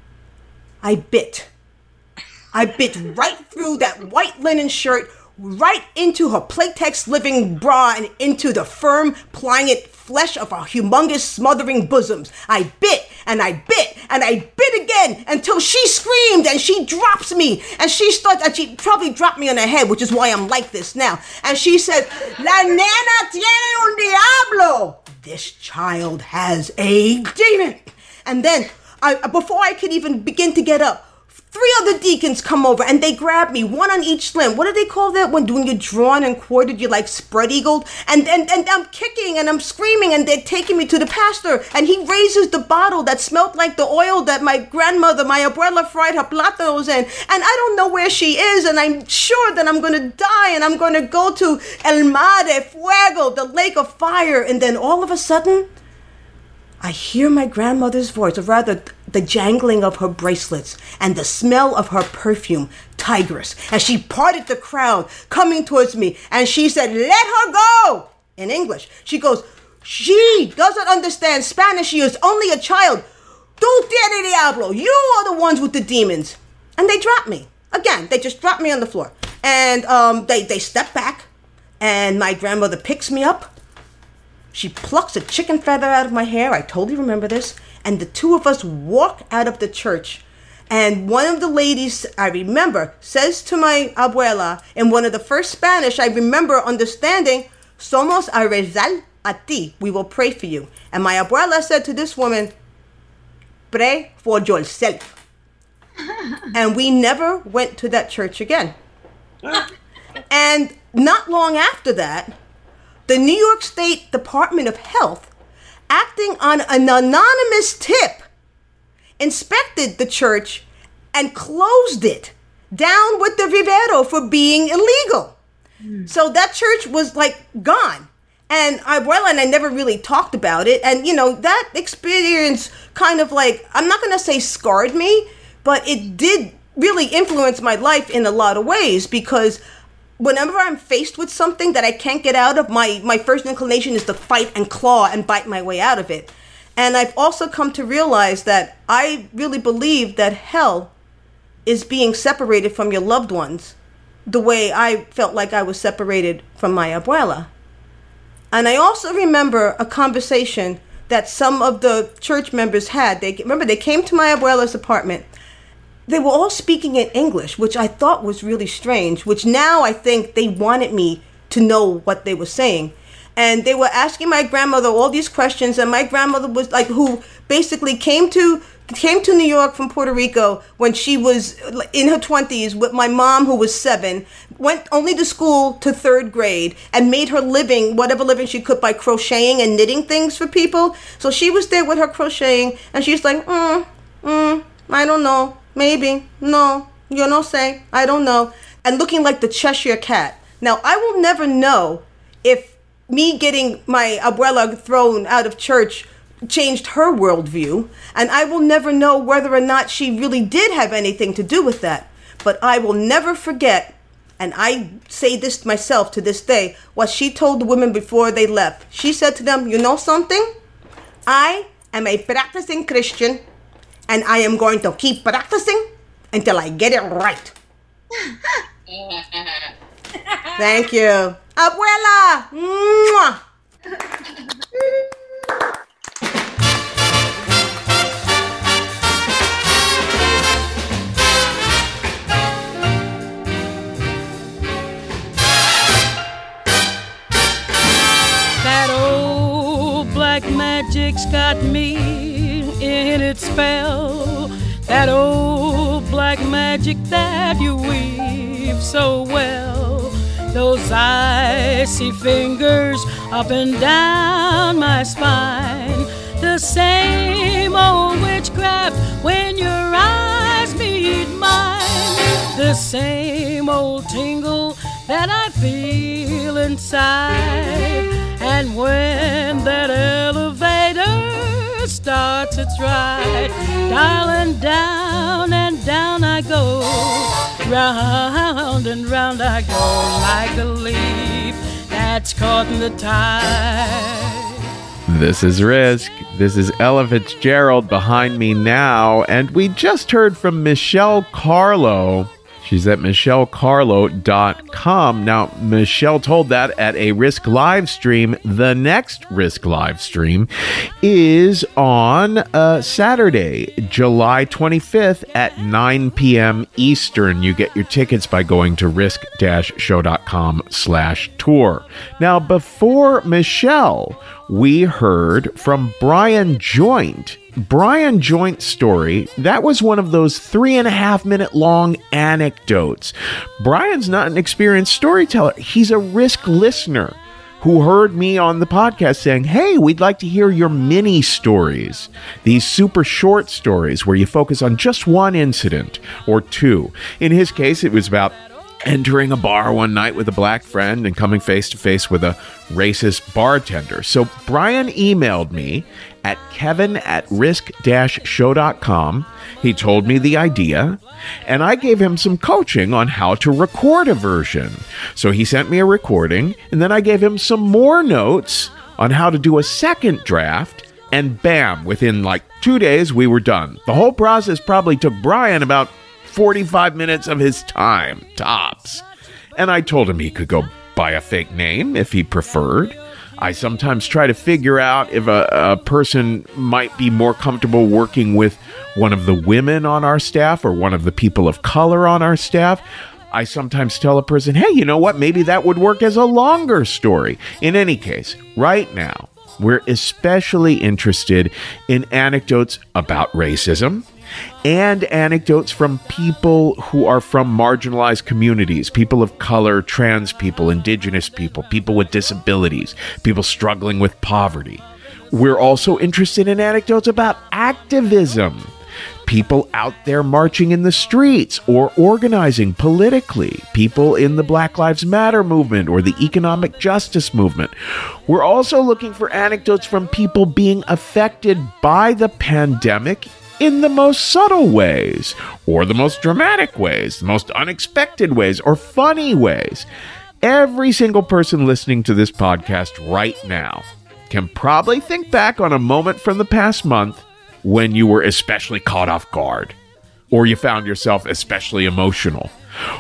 I bit. I bit right through that white linen shirt, right into her Playtex living bra, and into the firm, pliant flesh of her humongous, smothering bosoms. I bit, and I bit, and I bit again, until she screamed, and she drops me, and she starts, and she probably dropped me on the head, which is why I'm like this now. And she said, La nena tiene un diablo. This child has a demon. And then, I, before I could even begin to get up, three other deacons come over and they grab me, one on each limb. What do they call that when when you're drawn and quartered, you're like spread-eagled? And, and, and I'm kicking and I'm screaming, and they're taking me to the pastor. And he raises the bottle that smelled like the oil that my grandmother, my abuela, fried her plátanos in. And I don't know where she is, and I'm sure that I'm going to die, and I'm going to go to El Mar de Fuego, the lake of fire. And then all of a sudden, I hear my grandmother's voice, or rather the jangling of her bracelets and the smell of her perfume, Tigress. And she parted the crowd coming towards me, and she said, let her go, in English. She goes, she doesn't understand Spanish. She is only a child. Tú tienes diablo. You are the ones with the demons. And they dropped me. Again, they just dropped me on the floor. And um, they, they step back, and my grandmother picks me up. She plucks a chicken feather out of my hair. I totally remember this. And the two of us walk out of the church. And one of the ladies, I remember, says to my abuela in one of the first Spanish I remember understanding, Somos a rezar a ti. We will pray for you. And my abuela said to this woman, pray for yourself. And we never went to that church again. And not long after that, the New York State Department of Health, acting on an anonymous tip, inspected the church and closed it down with the vivero for being illegal. Mm. So that church was like gone. And abuela and I never really talked about it. And, you know, that experience kind of like, I'm not going to say scarred me, but it did really influence my life in a lot of ways, because whenever I'm faced with something that I can't get out of, my, my first inclination is to fight and claw and bite my way out of it. And I've also come to realize that I really believe that hell is being separated from your loved ones the way I felt like I was separated from my abuela. And I also remember a conversation that some of the church members had. They remember they came to my abuela's apartment. They were all speaking in English, which I thought was really strange, which now I think they wanted me to know what they were saying. And they were asking my grandmother all these questions, and my grandmother was like, who basically came to came to New York from Puerto Rico when she was in her twenties with my mom, who was seven, went only to school to third grade, and made her living, whatever living she could, by crocheting and knitting things for people. So she was there with her crocheting, and she's like, mm, mm, I don't know, maybe, no, you know, say, I don't know, and looking like the Cheshire Cat. Now, I will never know if me getting my abuela thrown out of church changed her worldview, and I will never know whether or not she really did have anything to do with that. But I will never forget, and I say this myself to this day, what she told the women before they left. She said to them, you know something? I am a practicing Christian, and I am going to keep practicing until I get it right. Thank you. Abuela! Mwah! That old black magic's got me in its spell. That old black magic that you weave so well. Those icy fingers up and down my spine. The same old witchcraft when your eyes meet mine. The same old tingle that I feel inside. And when that elevator starts its ride, darling, down and down I go. Round and round I go like a leaf that's caught in the tide. This is Risk. This is Ella Fitzgerald behind me now, and we just heard from Michelle Carlo. She's at michelle carlo dot com. Now, Michelle told that at a Risk live stream. The next Risk live stream is on uh, Saturday, July twenty-fifth at nine p.m. Eastern. You get your tickets by going to risk dash show dot com slash tour. Now, before Michelle, we heard from Brian Joint. Brian Joint's story, that was one of those three and a half minute long anecdotes. Brian's not an experienced storyteller. He's a Risk listener who heard me on the podcast saying, hey, we'd like to hear your mini stories. These super short stories where you focus on just one incident or two. In his case, it was about entering a bar one night with a black friend and coming face to face with a racist bartender. So Brian emailed me at kevin at risk dash show dot com. He told me the idea, and I gave him some coaching on how to record a version. So he sent me a recording, and then I gave him some more notes on how to do a second draft, and bam, within like two days, we were done. The whole process probably took Brian about forty-five minutes of his time, tops. And I told him he could go buy a fake name if he preferred. I sometimes try to figure out if a, a person might be more comfortable working with one of the women on our staff or one of the people of color on our staff. I sometimes tell a person, hey, you know what? Maybe that would work as a longer story. In any case, right now, we're especially interested in anecdotes about racism and anecdotes from people who are from marginalized communities, people of color, trans people, indigenous people, people with disabilities, people struggling with poverty. We're also interested in anecdotes about activism, people out there marching in the streets or organizing politically, people in the Black Lives Matter movement or the economic justice movement. We're also looking for anecdotes from people being affected by the pandemic in the most subtle ways, or the most dramatic ways, the most unexpected ways, or funny ways. Every single person listening to this podcast right now can probably think back on a moment from the past month when you were especially caught off guard, or you found yourself especially emotional,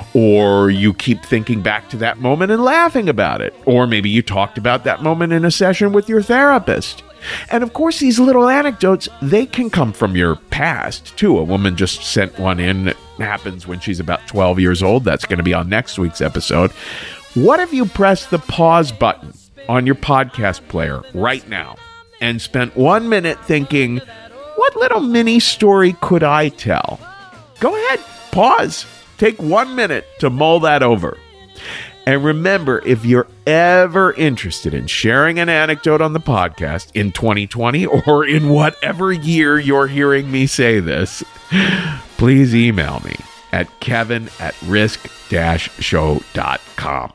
or you keep thinking back to that moment and laughing about it, or maybe you talked about that moment in a session with your therapist. And of course, these little anecdotes, they can come from your past, too. A woman just sent one in that happens when she's about twelve years old. That's going to be on next week's episode. What if you pressed the pause button on your podcast player right now and spent one minute thinking, what little mini story could I tell? Go ahead, pause, take one minute to mull that over. And remember, if you're ever interested in sharing an anecdote on the podcast in twenty twenty or in whatever year you're hearing me say this, please email me at kevin at risk dash show dot com.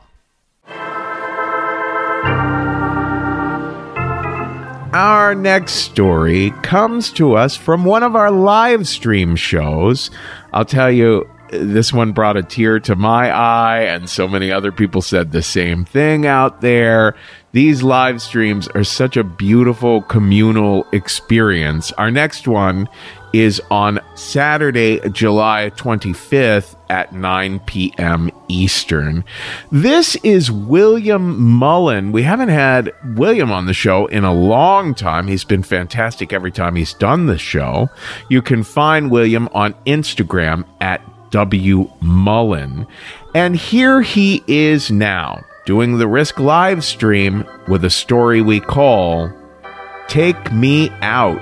Our next story comes to us from one of our live stream shows. I'll tell you, this one brought a tear to my eye, and so many other people said the same thing out there. These live streams are such a beautiful communal experience. Our next one is on Saturday, July twenty-fifth at nine p.m. Eastern. This is William Mullen. We haven't had William on the show in a long time. He's been fantastic every time he's done the show. You can find William on Instagram at W Mullen. And here he is now, doing the Risk live stream with a story we call Take Me Out.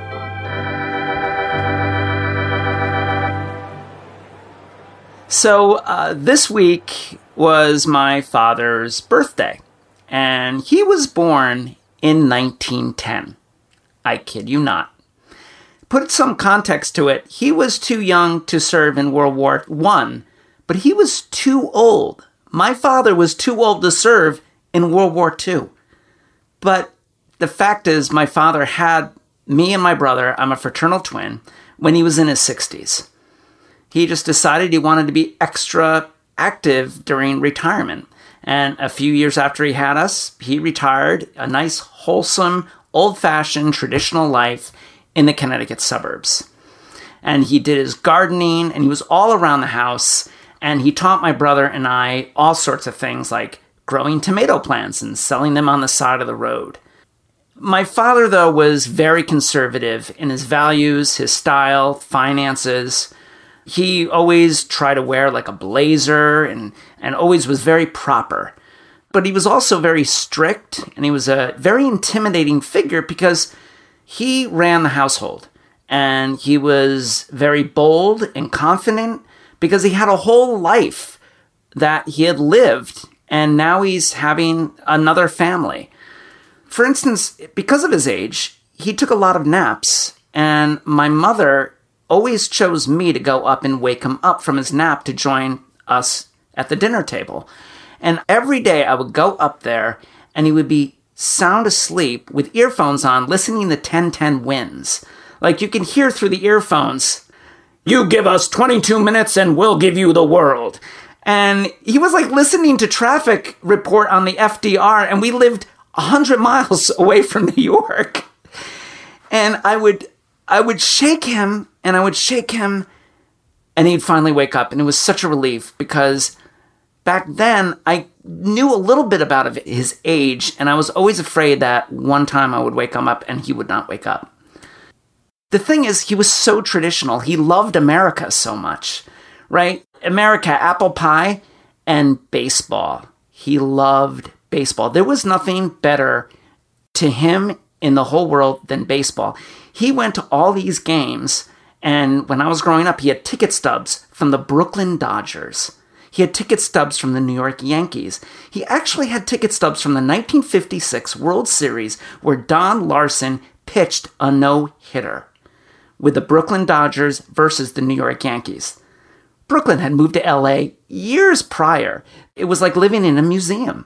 So uh, this week was my father's birthday, and he was born in nineteen ten. I kid you not. Put some context to it, he was too young to serve in World War One, but he was too old. My father was too old to serve in World War Two. But the fact is, my father had me and my brother, I'm a fraternal twin, when he was in his sixties. He just decided he wanted to be extra active during retirement. And a few years after he had us, he retired, a nice, wholesome, old-fashioned, traditional life in the Connecticut suburbs. And he did his gardening, and he was all around the house, and he taught my brother and I all sorts of things like growing tomato plants and selling them on the side of the road. My father, though, was very conservative in his values, his style, finances. He always tried to wear like a blazer and, and always was very proper. But he was also very strict, and he was a very intimidating figure because he ran the household. And he was very bold and confident because he had a whole life that he had lived, and now he's having another family. For instance, because of his age, he took a lot of naps, and my mother always chose me to go up and wake him up from his nap to join us at the dinner table. And every day I would go up there, and he would be sound asleep with earphones on, listening to ten ten Wins. Like, you can hear through the earphones, "You give us twenty-two minutes and we'll give you the world." And he was like listening to traffic report on the F D R, and we lived one hundred miles away from New York. And I would I would shake him, and I would shake him, and he'd finally wake up. And it was such a relief because back then I knew a little bit about his age, and I was always afraid that one time I would wake him up and he would not wake up. The thing is, he was so traditional. He loved America so much, right? America, apple pie, and baseball. He loved baseball. There was nothing better to him in the whole world than baseball. He went to all these games, and when I was growing up, he had ticket stubs from the Brooklyn Dodgers. He had ticket stubs from the New York Yankees. He actually had ticket stubs from the nineteen fifty-six World Series where Don Larson pitched a no-hitter with the Brooklyn Dodgers versus the New York Yankees. Brooklyn had moved to L A years prior. It was like living in a museum.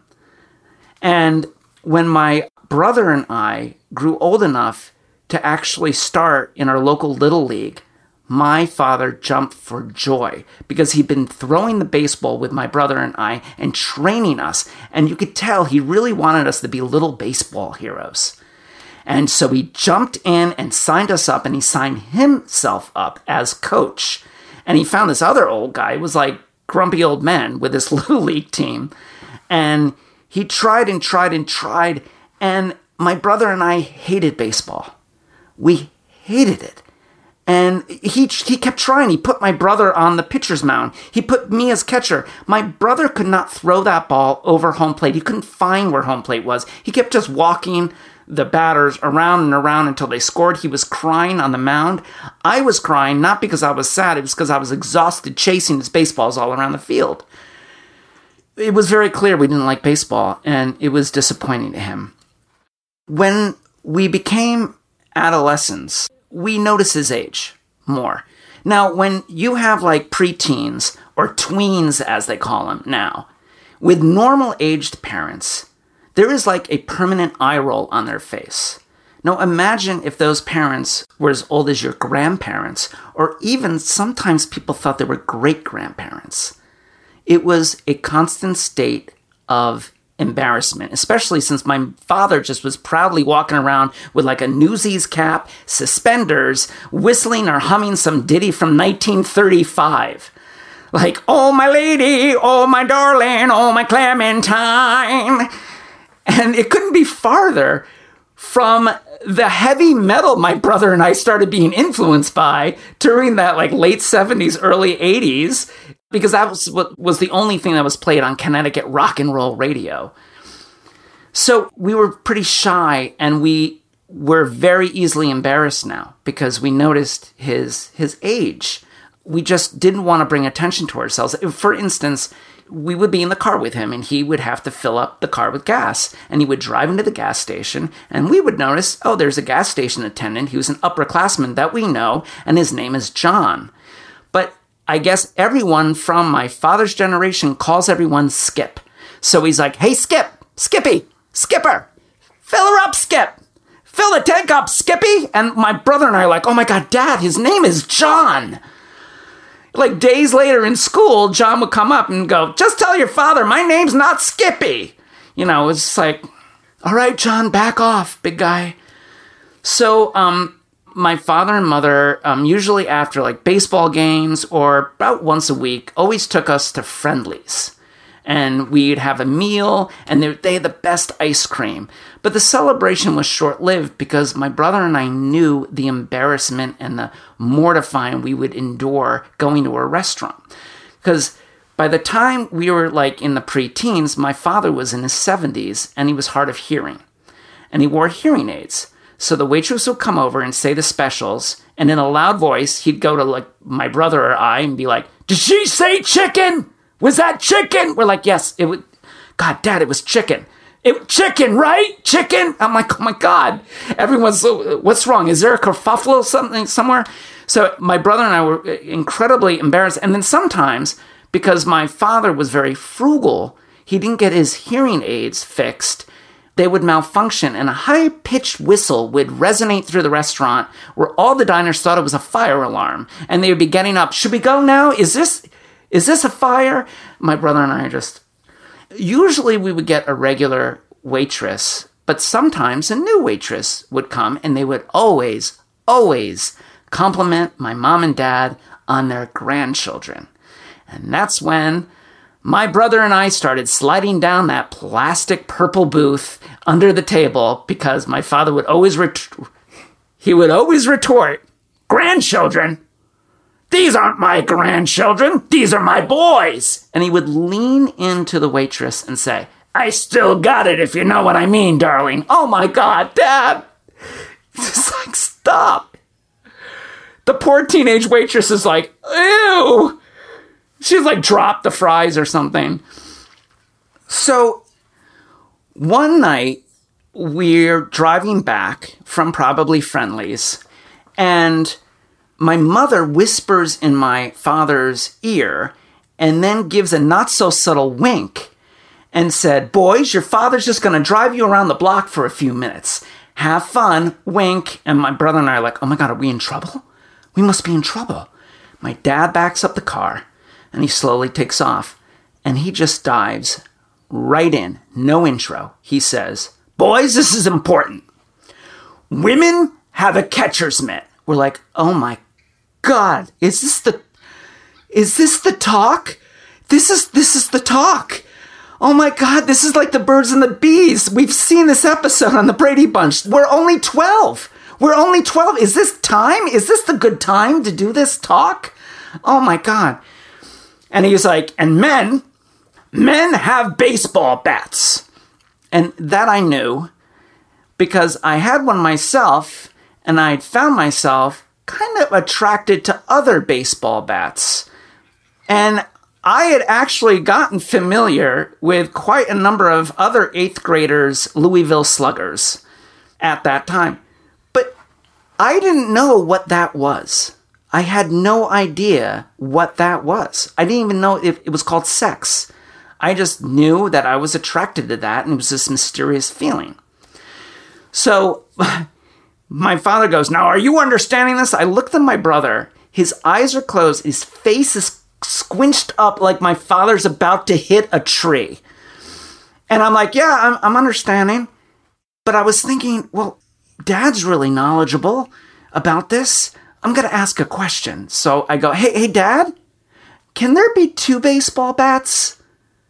And when my brother and I grew old enough to actually start in our local Little League, my father jumped for joy because he'd been throwing the baseball with my brother and I and training us. And you could tell he really wanted us to be little baseball heroes. And so he jumped in and signed us up, and he signed himself up as coach. And he found this other old guy who was like grumpy old man with this Little League team. And he tried and tried and tried. And my brother and I hated baseball. We hated it. And he he kept trying. He put my brother on the pitcher's mound. He put me as catcher. My brother could not throw that ball over home plate. He couldn't find where home plate was. He kept just walking the batters around and around until they scored. He was crying on the mound. I was crying not because I was sad, it was because I was exhausted chasing his baseballs all around the field. It was very clear we didn't like baseball, and it was disappointing to him. When we became adolescents, we noticed his age more. Now, when you have like preteens, or tweens as they call them now, with normal-aged parents, there is like a permanent eye roll on their face. Now imagine if those parents were as old as your grandparents, or even sometimes people thought they were great-grandparents. It was a constant state of embarrassment, especially since my father just was proudly walking around with like a Newsies cap, suspenders, whistling or humming some ditty from nineteen thirty-five. Like, oh, my lady, oh, my darling, oh, my Clementine. And it couldn't be farther from the heavy metal my brother and I started being influenced by during that like late seventies, early eighties, because that was what was the only thing that was played on Connecticut rock and roll radio. So we were pretty shy, and we were very easily embarrassed now because we noticed his his age. We just didn't want to bring attention to ourselves. For instance, we would be in the car with him and he would have to fill up the car with gas, and he would drive into the gas station, and we would notice, oh, there's a gas station attendant. He was an upperclassman that we know, and his name is John. But I guess everyone from my father's generation calls everyone Skip. So he's like, hey, Skip, Skippy, Skipper, fill her up, Skip. Fill the tank up, Skippy. And my brother and I are like, oh my God, Dad, his name is John. Like days later in school, John would come up and go, just tell your father, my name's not Skippy. You know, it's like, all right, John, back off, big guy. So um, my father and mother, um, usually after like baseball games or about once a week, always took us to Friendly's. And we'd have a meal, and they, they had the best ice cream. But the celebration was short-lived because my brother and I knew the embarrassment and the mortifying we would endure going to a restaurant. Because by the time we were like in the pre-teens, my father was in his seventies, and he was hard of hearing. And he wore hearing aids. So the waitress would come over and say the specials, and in a loud voice, he'd go to like my brother or I and be like, did she say chicken? Was that chicken? We're like, yes, it would. God, Dad, it was chicken. It chicken, right? Chicken? I'm like, oh my God. Everyone's, what's wrong? Is there a kerfuffle something somewhere? So my brother and I were incredibly embarrassed. And then sometimes, because my father was very frugal, he didn't get his hearing aids fixed. They would malfunction, and a high-pitched whistle would resonate through the restaurant where all the diners thought it was a fire alarm. And they would be getting up. Should we go now? Is this... Is this a fire? My brother and I just... Usually we would get a regular waitress, but sometimes a new waitress would come, and they would always, always compliment my mom and dad on their grandchildren. And that's when my brother and I started sliding down that plastic purple booth under the table because my father would always... Ret- he would always retort, grandchildren? These aren't my grandchildren. These are my boys. And he would lean into the waitress and say, I still got it, if you know what I mean, darling. Oh my God, Dad. It's like, stop. The poor teenage waitress is like, ew. She's like, dropped the fries or something. So one night we're driving back from probably Friendly's, and my mother whispers in my father's ear and then gives a not-so-subtle wink and said, boys, your father's just going to drive you around the block for a few minutes. Have fun, wink. And my brother and I are like, oh my God, are we in trouble? We must be in trouble. My dad backs up the car, and he slowly takes off, and he just dives right in, no intro. He says, boys, this is important. Women have a catcher's mitt. We're like, oh my God, is this the, is this the talk? This is, this is the talk. Oh my God, this is like the birds and the bees. We've seen this episode on the Brady Bunch. We're only twelve. We're only twelve. Is this time? Is this the good time to do this talk? Oh my God. And he's like, and men, men have baseball bats. And that I knew. because I had one myself, and I'd found myself kind of attracted to other baseball bats. And I had actually gotten familiar with quite a number of other eighth graders' Louisville Sluggers at that time. But I didn't know what that was. I had no idea what that was. I didn't even know if it was called sex. I just knew that I was attracted to that, and it was this mysterious feeling. So my father goes, "Now, are you understanding this?" I looked at my brother. His eyes are closed. His face is squinched up like my father's about to hit a tree. And I'm like, yeah, I'm, I'm understanding. But I was thinking, well, Dad's really knowledgeable about this. I'm going to ask a question. So I go, hey, hey, Dad, can there be two baseball bats?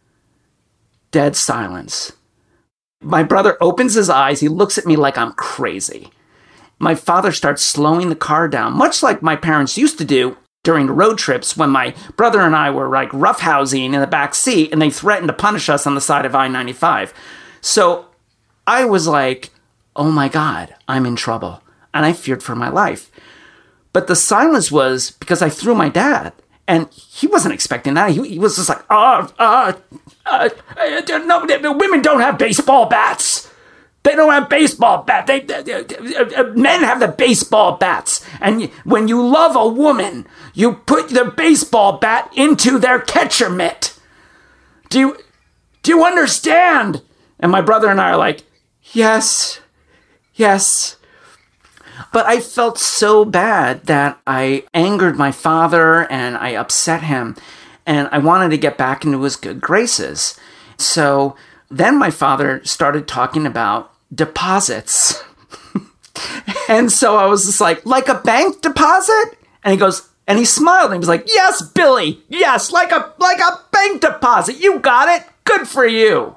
Dead silence. My brother opens his eyes. He looks at me like I'm crazy. My father starts slowing the car down, much like my parents used to do during the road trips when my brother and I were like roughhousing in the back seat and they threatened to punish us on the side of I ninety-five. So I was like, oh my God, I'm in trouble. And I feared for my life. But the silence was because I threw my dad. And he wasn't expecting that. He, he was just like, oh, uh, uh, uh, no, women don't have baseball bats. They don't have baseball bats. They, they, they, uh, men have the baseball bats. And when you love a woman, you put the baseball bat into their catcher mitt. Do you, do you understand? And my brother and I are like, yes, yes. But I felt so bad that I angered my father and I upset him. And I wanted to get back into his good graces. So then my father started talking about deposits. And so I was just like, like a bank deposit? And he goes, and he smiled and he was like, yes, Billy, yes, like a like a bank deposit. You got it. Good for you.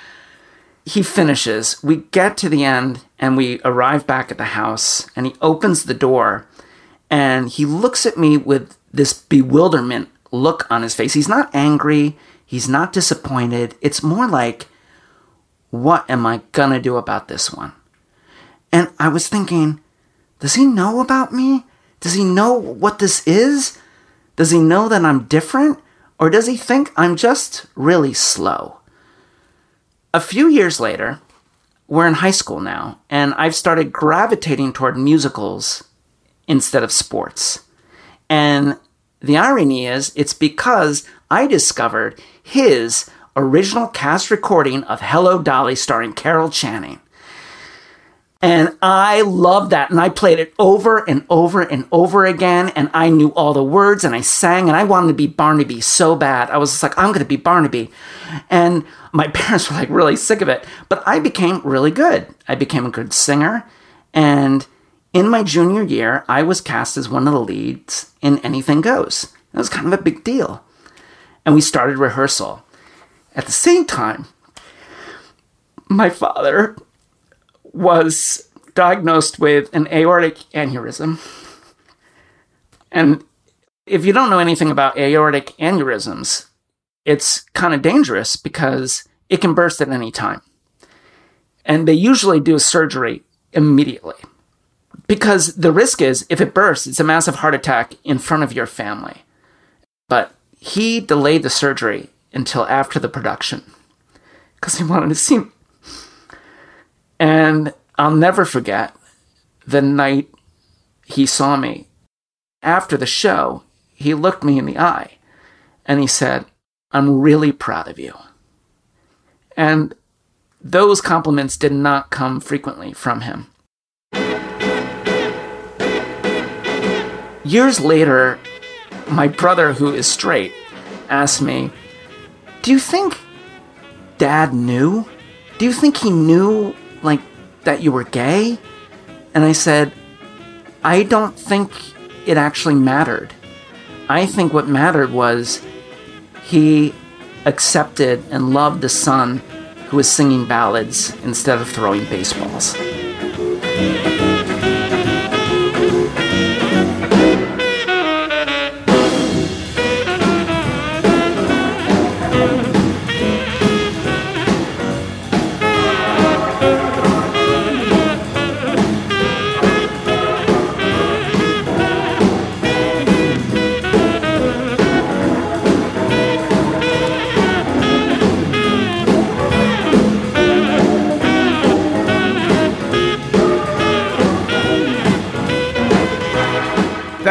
He finishes. We get to the end and we arrive back at the house and he opens the door and he looks at me with this bewilderment look on his face. He's not angry. He's not disappointed. It's more like, what am I gonna do about this one? And I was thinking, does he know about me? Does he know what this is? Does he know that I'm different? Or does he think I'm just really slow? A few years later, we're in high school now, and I've started gravitating toward musicals instead of sports. And the irony is, it's because I discovered his original cast recording of Hello, Dolly starring Carol Channing. And I loved that, and I played it over and over and over again, and I knew all the words, and I sang, and I wanted to be Barnaby so bad. I was just like, I'm going to be Barnaby. And my parents were like really sick of it, but I became really good. I became a good singer, and in my junior year, I was cast as one of the leads in Anything Goes. It was kind of a big deal. And we started rehearsal. At the same time, my father was diagnosed with an aortic aneurysm. And if you don't know anything about aortic aneurysms, it's kind of dangerous because it can burst at any time. And they usually do surgery immediately. Because the risk is, if it bursts, it's a massive heart attack in front of your family. But he delayed the surgery until after the production because he wanted to see me. And I'll never forget the night he saw me. After the show, he looked me in the eye and he said, I'm really proud of you. And those compliments did not come frequently from him. Years later, my brother, who is straight, asked me, do you think Dad knew? Do you think he knew, like, that you were gay? And I said, I don't think it actually mattered. I think what mattered was he accepted and loved the son who was singing ballads instead of throwing baseballs.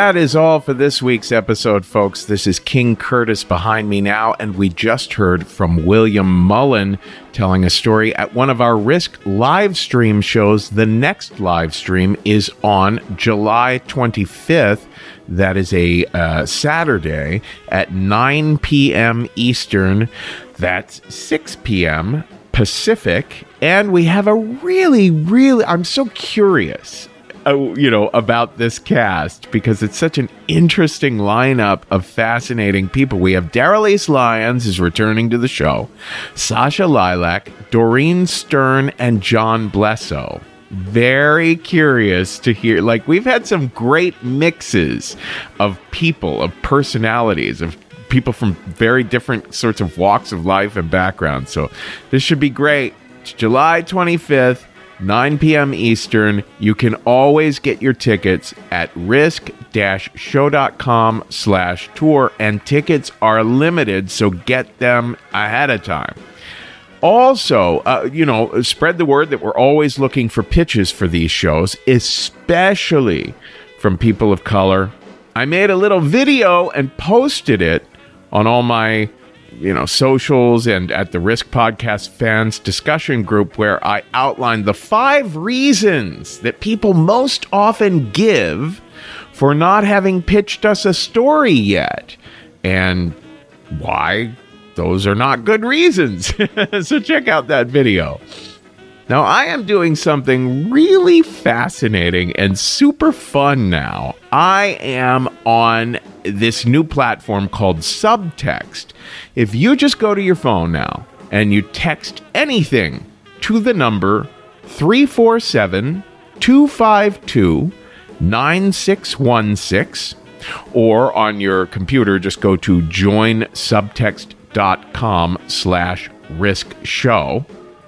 that is all for this week's episode, folks. This is King Curtis behind me now, and we just heard from William Mullen telling a story at one of our Risk live stream shows. The next live stream is on July twenty-fifth. That is a uh, Saturday at nine p.m. Eastern. That's six p.m. Pacific. And we have a really, really, I'm so curious, uh, you know, about this cast because it's such an interesting lineup of fascinating people. We have Daryl Lyons is returning to the show, Sasha Lilac, Doreen Stern, and John Blesso. Very curious to hear, like, we've had some great mixes of people, of personalities, of people from very different sorts of walks of life and backgrounds. So this should be great. It's July twenty-fifth, nine p.m. Eastern. You can always get your tickets at risk-show.com slash tour, and tickets are limited, so get them ahead of time. Also, uh, you know, spread the word that we're always looking for pitches for these shows, especially from people of color. I made a little video and posted it on all my, you know, socials and at the Risk Podcast fans discussion group, where I outlined the five reasons that people most often give for not having pitched us a story yet, and why those are not good reasons. So check out that video. Now, I am doing something really fascinating and super fun now. I am on this new platform called Subtext. If you just go to your phone now and you text anything to the number three four seven, two five two, nine six one six, or on your computer, just go to join subtext dot com slash risk show,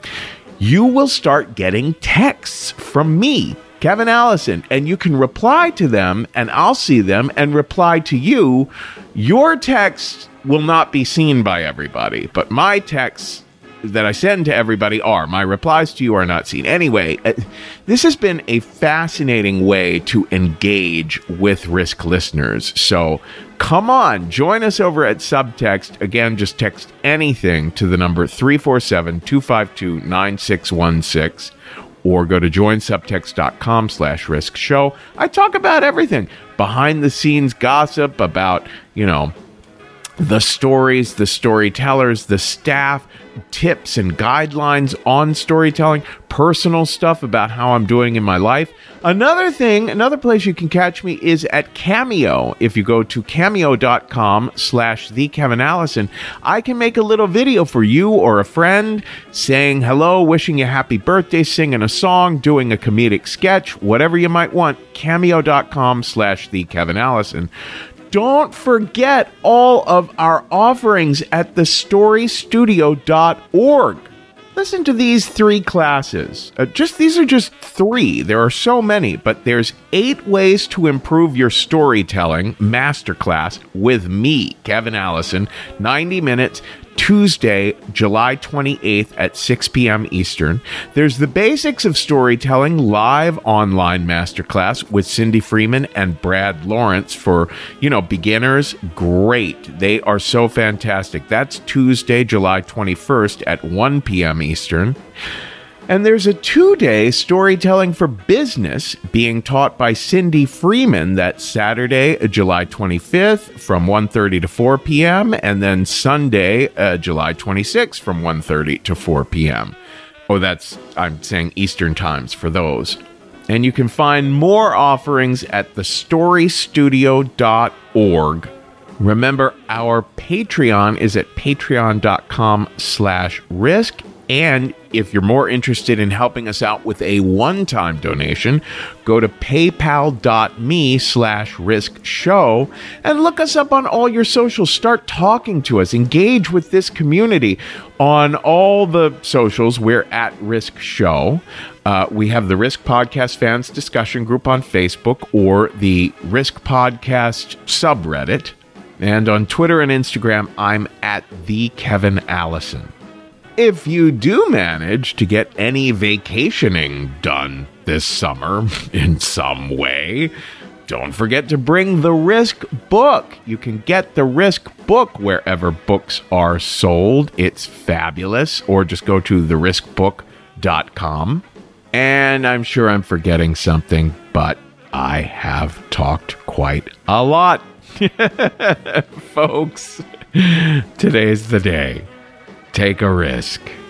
you will start getting texts from me, Kevin Allison, and you can reply to them and I'll see them and reply to you. Your texts will not be seen by everybody, but my texts that I send to everybody are. My replies to you are not seen. Anyway, this has been a fascinating way to engage with Risk listeners. So come on, join us over at Subtext. Again, just text anything to the number three four seven, two five two, nine six one six or go to join subtext dot com slash risk show. I talk about everything. Behind the scenes gossip about, you know, the stories, the storytellers, the staff, tips and guidelines on storytelling, personal stuff about how I'm doing in my life. Another thing, another place you can catch me is at Cameo. If you go to cameo.com slash the Kevin Allison, I can make a little video for you or a friend saying hello, wishing you happy birthday, singing a song, doing a comedic sketch, whatever you might want. Cameo.com slash the Kevin Allison. Don't forget all of our offerings at the story studio dot org. Listen to these three classes. Uh, just these are just three. There are so many, but there's eight ways to improve your storytelling masterclass with me, Kevin Allison, ninety minutes, Tuesday, July twenty-eighth at six p.m. Eastern. There's the Basics of Storytelling live online masterclass with Cindy Freeman and Brad Lawrence for, you know, beginners. Great. They are so fantastic. That's Tuesday, July twenty-first at one p.m. Eastern. And there's a two-day Storytelling for Business being taught by Cindy Freeman. That's Saturday, July twenty-fifth from one thirty to four p.m. and then Sunday, uh, July twenty-sixth from one thirty to four p.m. Oh, that's, I'm saying Eastern times for those. And you can find more offerings at the story studio dot org. Remember, our Patreon is at patreon.com slash risk. And if you're more interested in helping us out with a one-time donation, go to paypal.me slash risk show and look us up on all your socials. Start talking to us. Engage with this community on all the socials. We're at Risk Show. Uh, we have the Risk Podcast Fans Discussion Group on Facebook or the Risk Podcast subreddit. And on Twitter and Instagram, I'm at the Kevin Allison. If you do manage to get any vacationing done this summer in some way, Don't forget to bring the Risk book. You can get the Risk book wherever books are sold. It's fabulous. Or just go to the risk book dot com. And I'm sure I'm forgetting something, but I have talked quite a lot. Folks, today's the day. Take a risk.